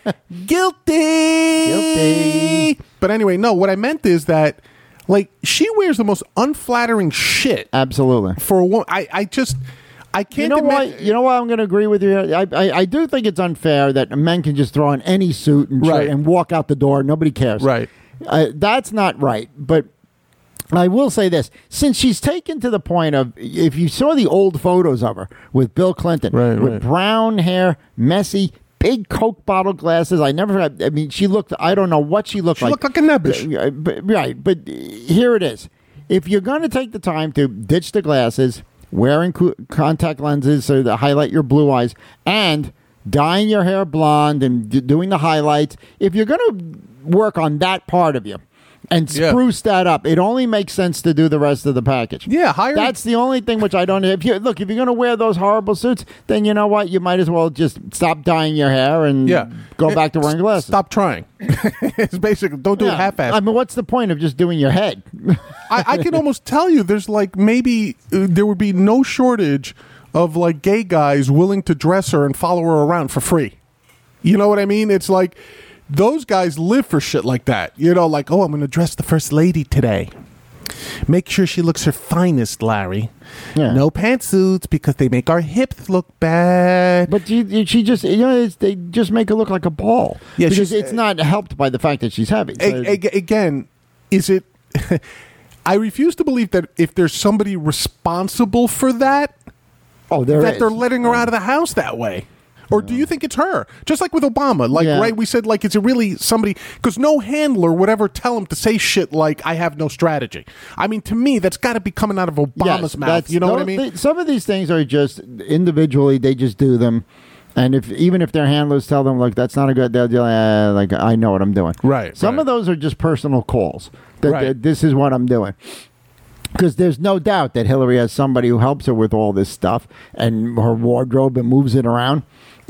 guilty. Guilty. But anyway, no, what I meant is that, like, she wears the most unflattering shit Absolutely. for a woman. I, I just, I can't You know admit- why? You know why I'm going to agree with you. I, I I do think it's unfair that men can just throw on any suit and shirt Right. and walk out the door. Nobody cares. Right. Uh, that's not right. But I will say this: since she's taken to the point of, if you saw the old photos of her with Bill Clinton, Right, with right. brown hair, messy, big Coke bottle glasses. I never. I mean, she looked. I don't know what she looked She like. looked like a nebbish. Uh, but- Right, but here it is. If you're going to take the time to ditch the glasses, wearing co- contact lenses so to highlight your blue eyes, and dyeing your hair blonde and d- doing the highlights, if you're going to work on that part of you and Yeah. spruce that up, it only makes sense to do the rest of the package. Yeah, hire. That's the only thing which I don't. If you look, if you're going to wear those horrible suits, then you know what? You might as well just stop dyeing your hair and yeah. go Eh, back to wearing s- glasses. Stop trying. It's basically, don't do Yeah. it half-assed. I mean, what's the point of just doing your head? I, I can almost tell you there's like maybe uh, there would be no shortage of like gay guys willing to dress her and follow her around for free. You know what I mean? It's like those guys live for shit like that. You know, like, oh, I'm going to dress the first lady today. Make sure she looks her finest, Larry. Yeah. No pantsuits because they make our hips look bad. But you, you- she just, you know, it's, they just make her look like a ball. Yeah, because she's- it's not helped by the fact that she's heavy. So- A- a- again, is it? I refuse to believe that if there's somebody responsible for that, oh, there that is. they're letting her out of the house that way. Or do you think it's her? Just like with Obama, like Yeah. right? We said like, is it really somebody? Because no handler would ever tell him to say shit like, "I have no strategy." I mean, to me, that's got to be coming out of Obama's Yes, mouth. that's- You know what I those- mean? they- some of these things are just individually; they just do them, and if even if their handlers tell them, "Look, that's not a good," they'll be like, uh, like I know what I'm doing. Right, Some right. of those are just personal calls. That, Right. that this is what I'm doing. Because there's no doubt that Hillary has somebody who helps her with all this stuff and her wardrobe and moves it around.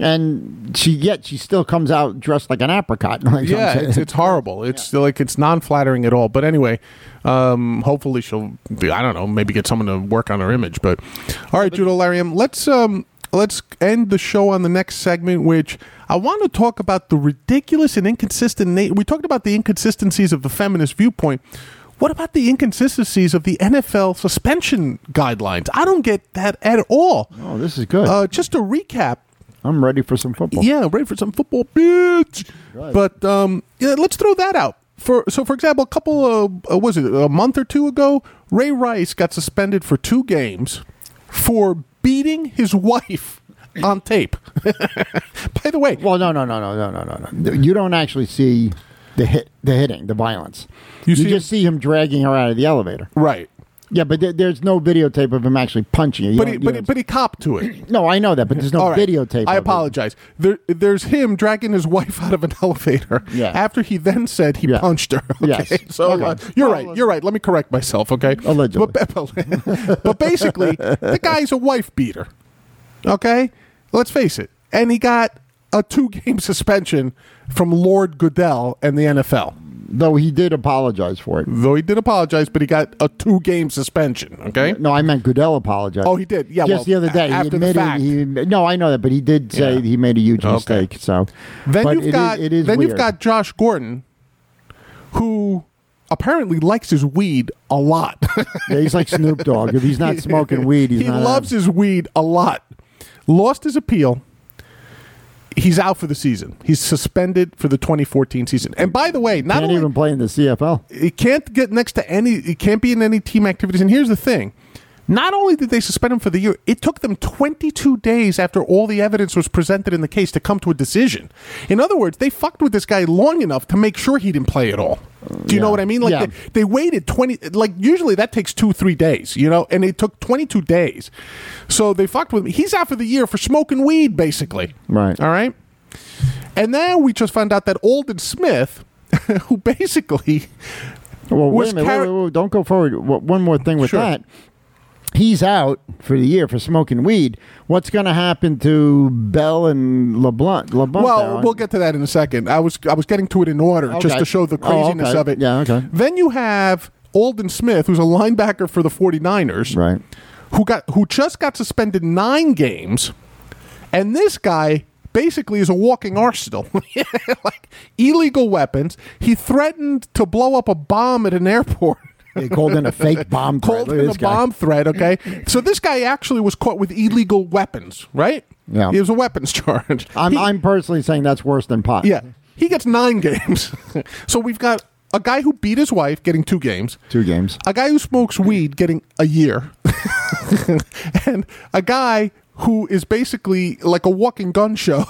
And she yet she still comes out dressed like an apricot. Like Yeah, I'm it's, saying. it's horrible. It's like it's non-flattering at all. But anyway, um, hopefully she'll. Be, I don't know. Maybe get someone to work on her image. But all right, Judo Lariam, let's um, let's end the show on the next segment, which I want to talk about the ridiculous and inconsistent. Na- we talked about the inconsistencies of the feminist viewpoint. What about the inconsistencies of the N F L suspension guidelines? I don't get that at all. Oh, this is good. Uh, just to recap. I'm ready for some football. Yeah, ready for some football, bitch. Right. But um, yeah, let's throw that out. For so, for example, a couple of uh, was it a month or two ago, Ray Rice got suspended for two games for beating his wife on tape. By the way, Well, no, no, no, no, no, no, no, no. You don't actually see the hit, the hitting, the violence. You You, see just see him dragging her out of the elevator. right? Yeah, but there, there's no videotape of him actually punching her. You But don't- he, you but he, don't- but he copped to it. no, I know that, but there's no All right. videotape. I of it. apologize. There, there's him dragging his wife out of an elevator. Yeah. After he then said he Yeah. punched her. Okay? Yes. So Okay. uh, you're right. You're right. Let me correct myself. Okay. Allegedly. But, but, but basically, the guy's a wife beater. Okay. Let's face it. And he got a two-game suspension from Lord Goodell and the N F L. Though he did apologize for it. Though he did apologize, but he got a two-game suspension. Okay. No, I meant Goodell apologized. Oh, he did. Yeah. Just well, the other day, a- after he admitted. the fact. He, no, I know that, but he did say Yeah. he made a huge Okay. mistake. So Then but you've it got is, it is then weird. you've got Josh Gordon, who apparently likes his weed a lot. Yeah, he's like Snoop Dogg. If he's not smoking weed, he's he not. loves his weed a lot. Lost his appeal. he's out for the season. He's suspended for the twenty fourteen season. And by the way, not Can't only even play in the C F L. he can't get next to any. He can't be in any team activities. And here's the thing. Not only did they suspend him for the year, it took them twenty-two days after all the evidence was presented in the case to come to a decision. In other words, they fucked with this guy long enough to make sure he didn't play at all. Do you Yeah. know what I mean? Like Yeah. they, they waited twenty. Like usually that takes two, three days. You know, and it took twenty-two days. So they fucked with him. He's out for the year for smoking weed, basically. Right. All right. And now we just found out that Alden Smith, who basically Well, was wait a minute. carry- wait, wait, wait, don't go forward. W- One more thing with Sure. that. He's out for the year for smoking weed. What's going to happen to Bell and LeBlanc? LeBlanc Well, there? we'll get to that in a second. I was I was getting to it in order just Okay. to show the Oh, craziness okay. of it. Yeah, okay. Then you have Alden Smith, who's a linebacker for the 49ers, Right. who got who just got suspended nine games, and this guy basically is a walking arsenal. Like illegal weapons. He threatened to blow up a bomb at an airport. They called in a fake bomb threat. Called Look at in a this guy. bomb threat, okay? So this guy actually was caught with illegal weapons, right? Yeah. He was a weapons charge. I'm, He- I'm personally saying that's worse than pot. Yeah, he gets nine games. So we've got a guy who beat his wife getting two games, Two games. a guy who smokes weed getting a year, and a guy who is basically like a walking gun show.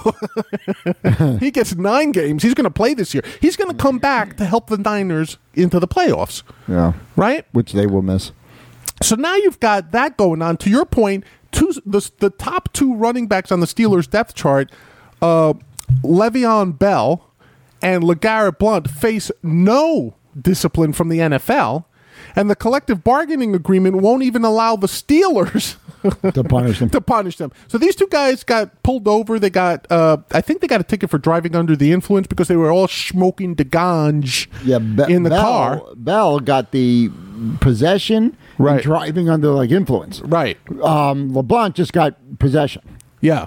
He gets nine games. He's going to play this year. He's going to come back to help the Niners into the playoffs, Yeah. right? Which they will miss. So now you've got that going on. To your point, two, the, the top two running backs on the Steelers' depth chart, uh, Le'Veon Bell and LeGarrette Blount, face no discipline from the N F L, and the collective bargaining agreement won't even allow the Steelers To punish them. to punish them. So these two guys got pulled over. They got, uh, I think they got a ticket for driving under the influence because they were all smoking the ganj Yeah, Be- in the Bell, car. Bell got the possession Right. and driving under like influence. Right. Um, LeBlanc just got possession. Yeah.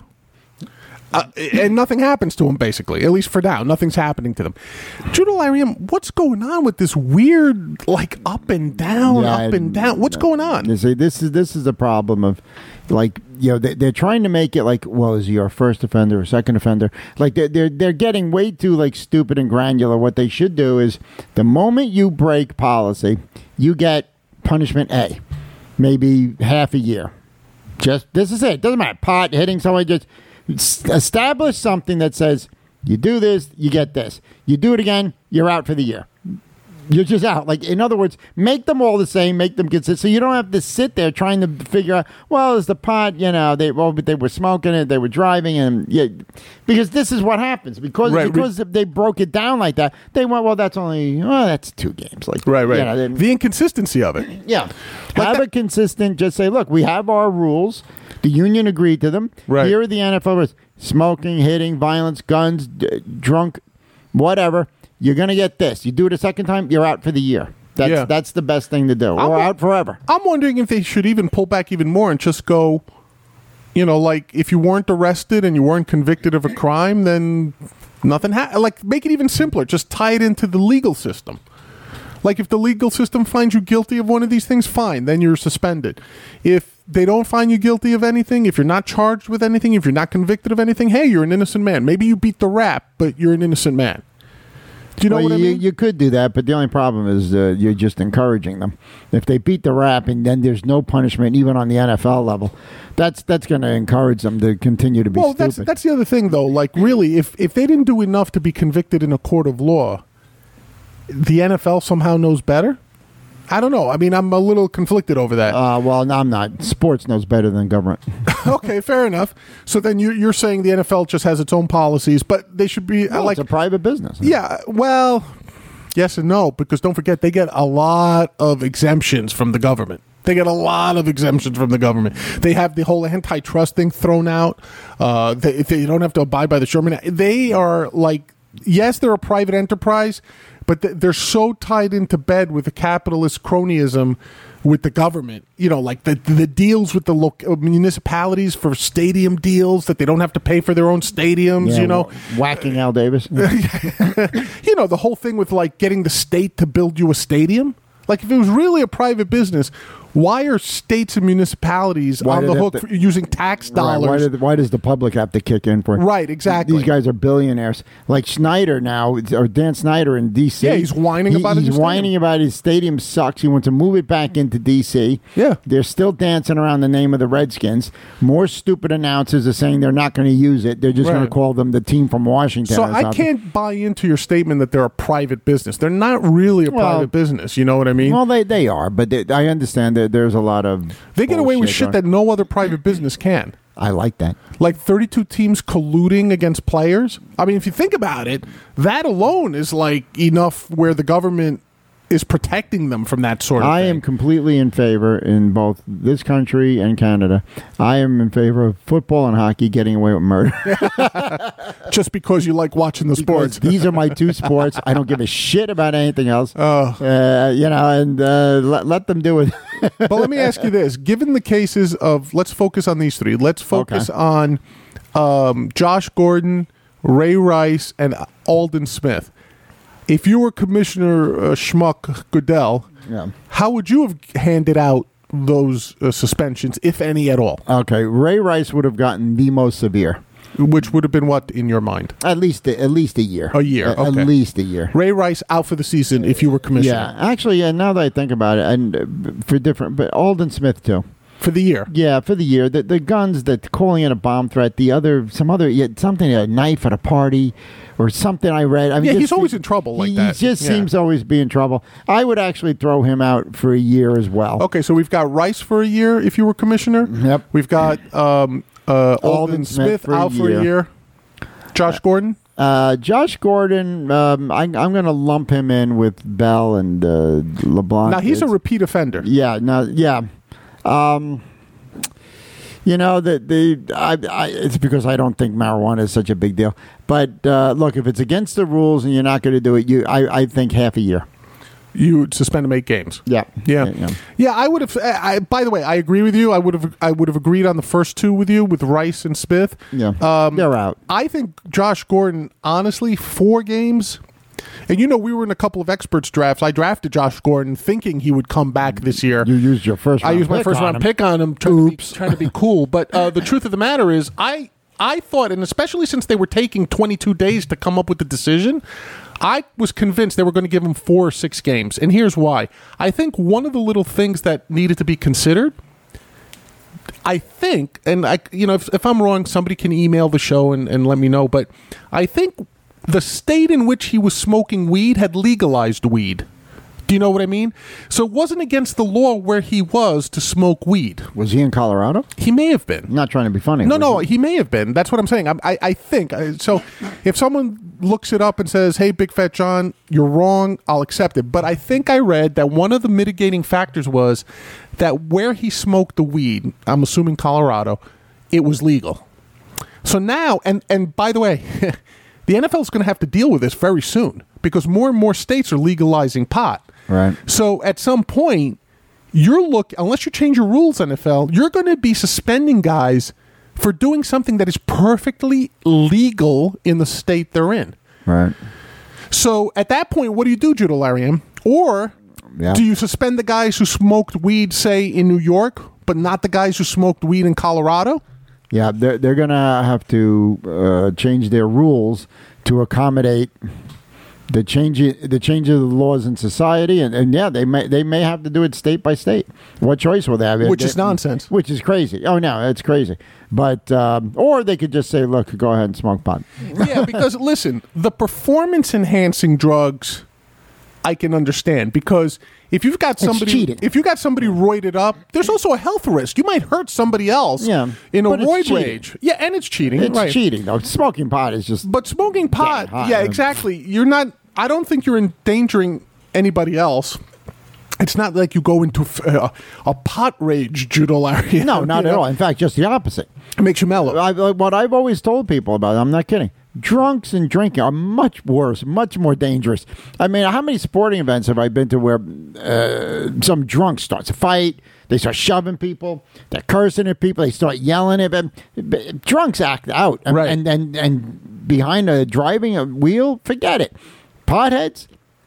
Uh, and nothing happens to them, basically. At least for now. Nothing's happening to them. Judah Lariam, what's going on with this weird, like, up and down, Yeah, up and down? What's going on? You see, this is this is the problem of, like, you know, they, they're trying to make it like, well, is he our first offender or second offender? Like, they're, they're they're getting way too like stupid and granular. What they should do is, the moment you break policy, you get punishment A, maybe half a year. Just this is it. Doesn't matter. Pot hitting somebody. Just s- establish something that says you do this, you get this. You do it again, you're out for the year. You're just out. Like, in other words, make them all the same, make them consistent. So you don't have to sit there trying to figure out, well, is the pot, you know, they well, but they were smoking it, they were driving, and yeah, because this is what happens. Because Right. because they broke it down like that, they went, well, that's only, well, that's two games. Like, Right, right. you know, they- The inconsistency of it. yeah. Like have that- a consistent, just say, look, we have our rules. The union agreed to them. Right. Here are the N F L rules. Smoking, hitting, violence, guns, d- drunk, whatever. You're going to get this. You do it a second time, you're out for the year. That's Yeah. that's the best thing to do. I'm- Or out forever. I'm wondering if they should even pull back even more and just go, you know, like, if you weren't arrested and you weren't convicted of a crime, then nothing ha- like, make it even simpler. Just tie it into the legal system. Like, if the legal system finds you guilty of one of these things, fine, then you're suspended. If they don't find you guilty of anything, if you're not charged with anything, if you're not convicted of anything, hey, you're an innocent man. Maybe you beat the rap, but you're an innocent man. Do you know Well, what I you, mean? you could do that, but the only problem is uh, you're just encouraging them. If they beat the rap and then there's no punishment, even on the N F L level, that's that's going to encourage them to continue to be well, stupid. that's that's the other thing, though. Like, really, if if they didn't do enough to be convicted in a court of law, the N F L somehow knows better. I don't know. I mean, I'm a little conflicted over that. uh, well, no, I'm not. Sports knows better than government. Okay, fair enough. So then you're you're saying the N F L just has its own policies, but they should be uh, Well, like, it's a private business. yeah. Well, yes and no, because don't forget they get a lot of exemptions from the government. They get a lot of exemptions from the government. They have the whole antitrust thing thrown out. Uh, they, they don't have to abide by the Sherman Act. They are like, yes, they're a private enterprise, but th- they're so tied into bed with the capitalist cronyism with the government. You know, like the the deals with the local municipalities for stadium deals that they don't have to pay for their own stadiums. Yeah, you know, wh- whacking Al Davis. you know, the whole thing with like getting the state to build you a stadium. Like, if it was really a private business, Why are states and municipalities Why on do the they have hook to- for using tax Right, dollars? why, did, why does the public have to kick in for it? Right, exactly. These guys are billionaires. Like Snyder now, or Dan Snyder in D C. Yeah, he's whining He- about his He's stadium. whining about his stadium sucks. He wants to move it back into D C. Yeah. They're still dancing around the name of the Redskins. More stupid announcers are saying they're not going to use it. They're just going Right. to call them the team from Washington. So or I something. can't buy into your statement that they're a private business. They're not really a Well- private business. You know what I mean? Well, they, they are, but they, I understand that there's a lot of. they get away with bullshit shit going- that no other private business can. I like that. Like thirty-two teams colluding against players. I mean, if you think about it, that alone is like enough where the government is protecting them from that sort of I thing. am completely in favor in both this country and Canada. I am in favor of football and hockey getting away with murder. Just because you like watching the sports. Because these are my two sports. I don't give a shit about anything else. Oh. Uh, you know, and uh, let, let them do it. But let me ask you this: given the cases of, let's focus on these three. Let's focus Okay. on um, Josh Gordon, Ray Rice, and Alden Smith. If you were Commissioner uh, Schmuck Goodell, Yeah. how would you have handed out those uh, suspensions, if any at all? Okay, Ray Rice would have gotten the most severe. Which would have been what in your mind? At least at least a year. A year, At, okay. at least a year. Ray Rice out for the season if you were commissioner. Yeah, actually, yeah, now that I think about it, and uh, for different, but Alden Smith too. For the year. Yeah, for the year. The the guns, that calling it a bomb threat, the other, some other, yeah, something, a knife at a party or something I read. I mean, Yeah, just- he's always in trouble like he, that. He just Yeah. seems to always be in trouble. I would actually throw him out for a year as well. Okay, so we've got Rice for a year if you were commissioner. Yep. We've got um, uh, Alden, Alden Smith, Smith for a out for a year. year. Josh Gordon? Uh, Josh Gordon, um, I, I'm going to lump him in with Bell and uh, LeBlanc. Now, he's a It's- repeat offender. Yeah, no, yeah. Um, you know that the I, I, it's because I don't think marijuana is such a big deal. But uh, look, if it's against the rules and you're not going to do it, you I, I think half a year. You would suspend him eight games. Yeah, Yeah. yeah. Yeah, I would have. I, by the way, I agree with you. I would have. I would have agreed on the first two with you with Rice and Smith. Yeah. Um, They're out. I think Josh Gordon, honestly, four games. And you know, we were in a couple of experts drafts. I drafted Josh Gordon thinking he would come back this year. You used your first. I round used my pick first on round him. pick on him, trying to, be, Oops. trying to be cool. But uh, the truth of the matter is, I I thought, and especially since they were taking twenty-two days to come up with the decision, I was convinced they were going to give him four or six games. And here's why. I think one of the little things that needed to be considered, I think, and I, you know, if, if I'm wrong, somebody can email the show and, and let me know. But I think the state in which he was smoking weed had legalized weed. Do you know what I mean? So it wasn't against the law where he was to smoke weed. Was he in Colorado? He may have been. I'm not trying to be funny. No, was no, he? he may have been. That's what I'm saying. I, I, I think. I- So if someone looks it up and says, hey, Big Fat John, you're wrong, I'll accept it. But I think I read that one of the mitigating factors was that where he smoked the weed, I'm assuming Colorado, it was legal. So now, and, and by the way, the N F L is going to have to deal with this very soon because more and more states are legalizing pot. Right. So at some point, you're look unless you change your rules, N F L, you're going to be suspending guys for doing something that is perfectly legal in the state they're in. Right. So at that point, what do you do, Judah Lariam? Or Yeah. do you suspend the guys who smoked weed, say, in New York, but not the guys who smoked weed in Colorado? Yeah, they're they're gonna have to uh, change their rules to accommodate the change the change of the laws in society, and, and yeah, they may they may have to do it state by state. What choice will they have? Which They- is nonsense. Which is crazy. Oh no, it's crazy. But um, or they could just say, look, go ahead and smoke pot. Yeah, because listen, the performance enhancing drugs I can understand because if you've got somebody cheating. if you got somebody roided up, there's also a health risk. You might hurt somebody else Yeah, in a but it's roid cheating. rage. Yeah, and it's cheating. It's right. cheating though. Smoking pot is just But smoking pot, high. yeah, exactly. You're not I don't think you're endangering anybody else. It's not like you go into uh, a pot rage, Judah Larry. no, not You at know? all. In fact, just the opposite. It makes you mellow. I, I- what I've always told people about, I'm not kidding. Drunks and drinking are much worse, much more dangerous. I mean, how many sporting events have I been to where uh, some drunk starts a fight, they start shoving people, they're cursing at people, they start yelling at them. But drunks act out, and Right. and, and and behind a driving a wheel, forget it. Potheads,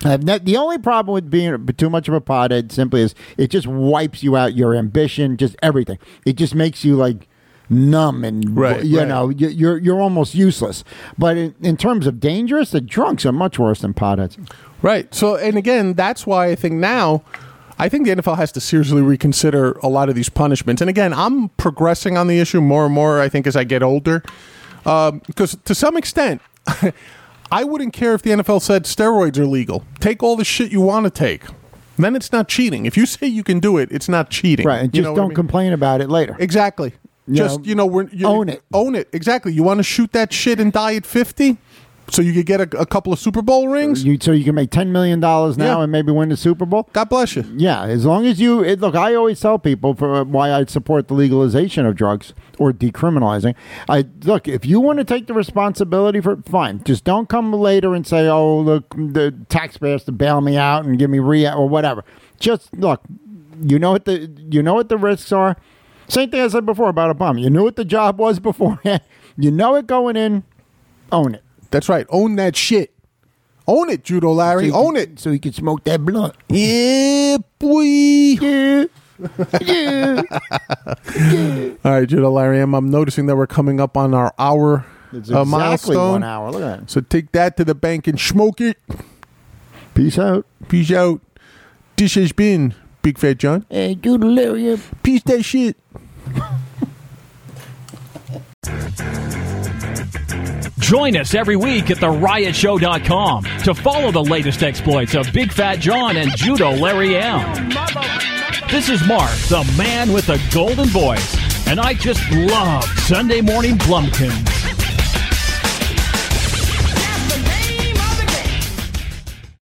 I've ne- the only problem with being too much of a pothead simply is it just wipes you out, your ambition, just everything. It just makes you like numb and right, you right. know you- you're you're almost useless. But in, in terms of dangerous, the drunks are much worse than potheads. Right. So, and again, that's why I think now, I think the N F L has to seriously reconsider a lot of these punishments. And again, I'm progressing on the issue more and more, I think, as I get older. Um, because to some extent, I wouldn't care if the N F L said steroids are legal. Take all the shit you want to take. Then it's not cheating. If you say you can do it, it's not cheating. Right, and You just know what don't I mean? complain about it later. Exactly. You Just, know, you know, we're, you, own it. Own it. Exactly. You want to shoot that shit and die at fifty? So you could get a, a couple of Super Bowl rings? You, so you can make ten million dollars now Yeah. and maybe win the Super Bowl? God bless you. Yeah, as long as you it, look, I always tell people for why I support the legalization of drugs or decriminalizing. I look, if you want to take the responsibility for it, fine. Just don't come later and say, "Oh, look, the taxpayer has to bail me out and give me rehab or whatever." Just look, you know what the you know what the risks are. Same thing I said before about Obama. You knew what the job was beforehand. You know it going in. Own it. That's right. Own that shit. Own it, Judo Larry. So you Own can- it. so you can smoke that blunt. Yeah, boy. Yeah. Yeah. All right, Judo Larry. I'm, I'm noticing that we're coming up on our hour It's uh, exactly milestone. one hour. Look at that. So take that to the bank and smoke it. Peace out. Peace out. This has been Big Fat John. Hey, Doodle Peace that shit. Join us every week at the riot show dot com to follow the latest exploits of Big Fat John and Judo Larry M. This is Mark, the man with the golden voice, and I just love Sunday Morning Blumpkins.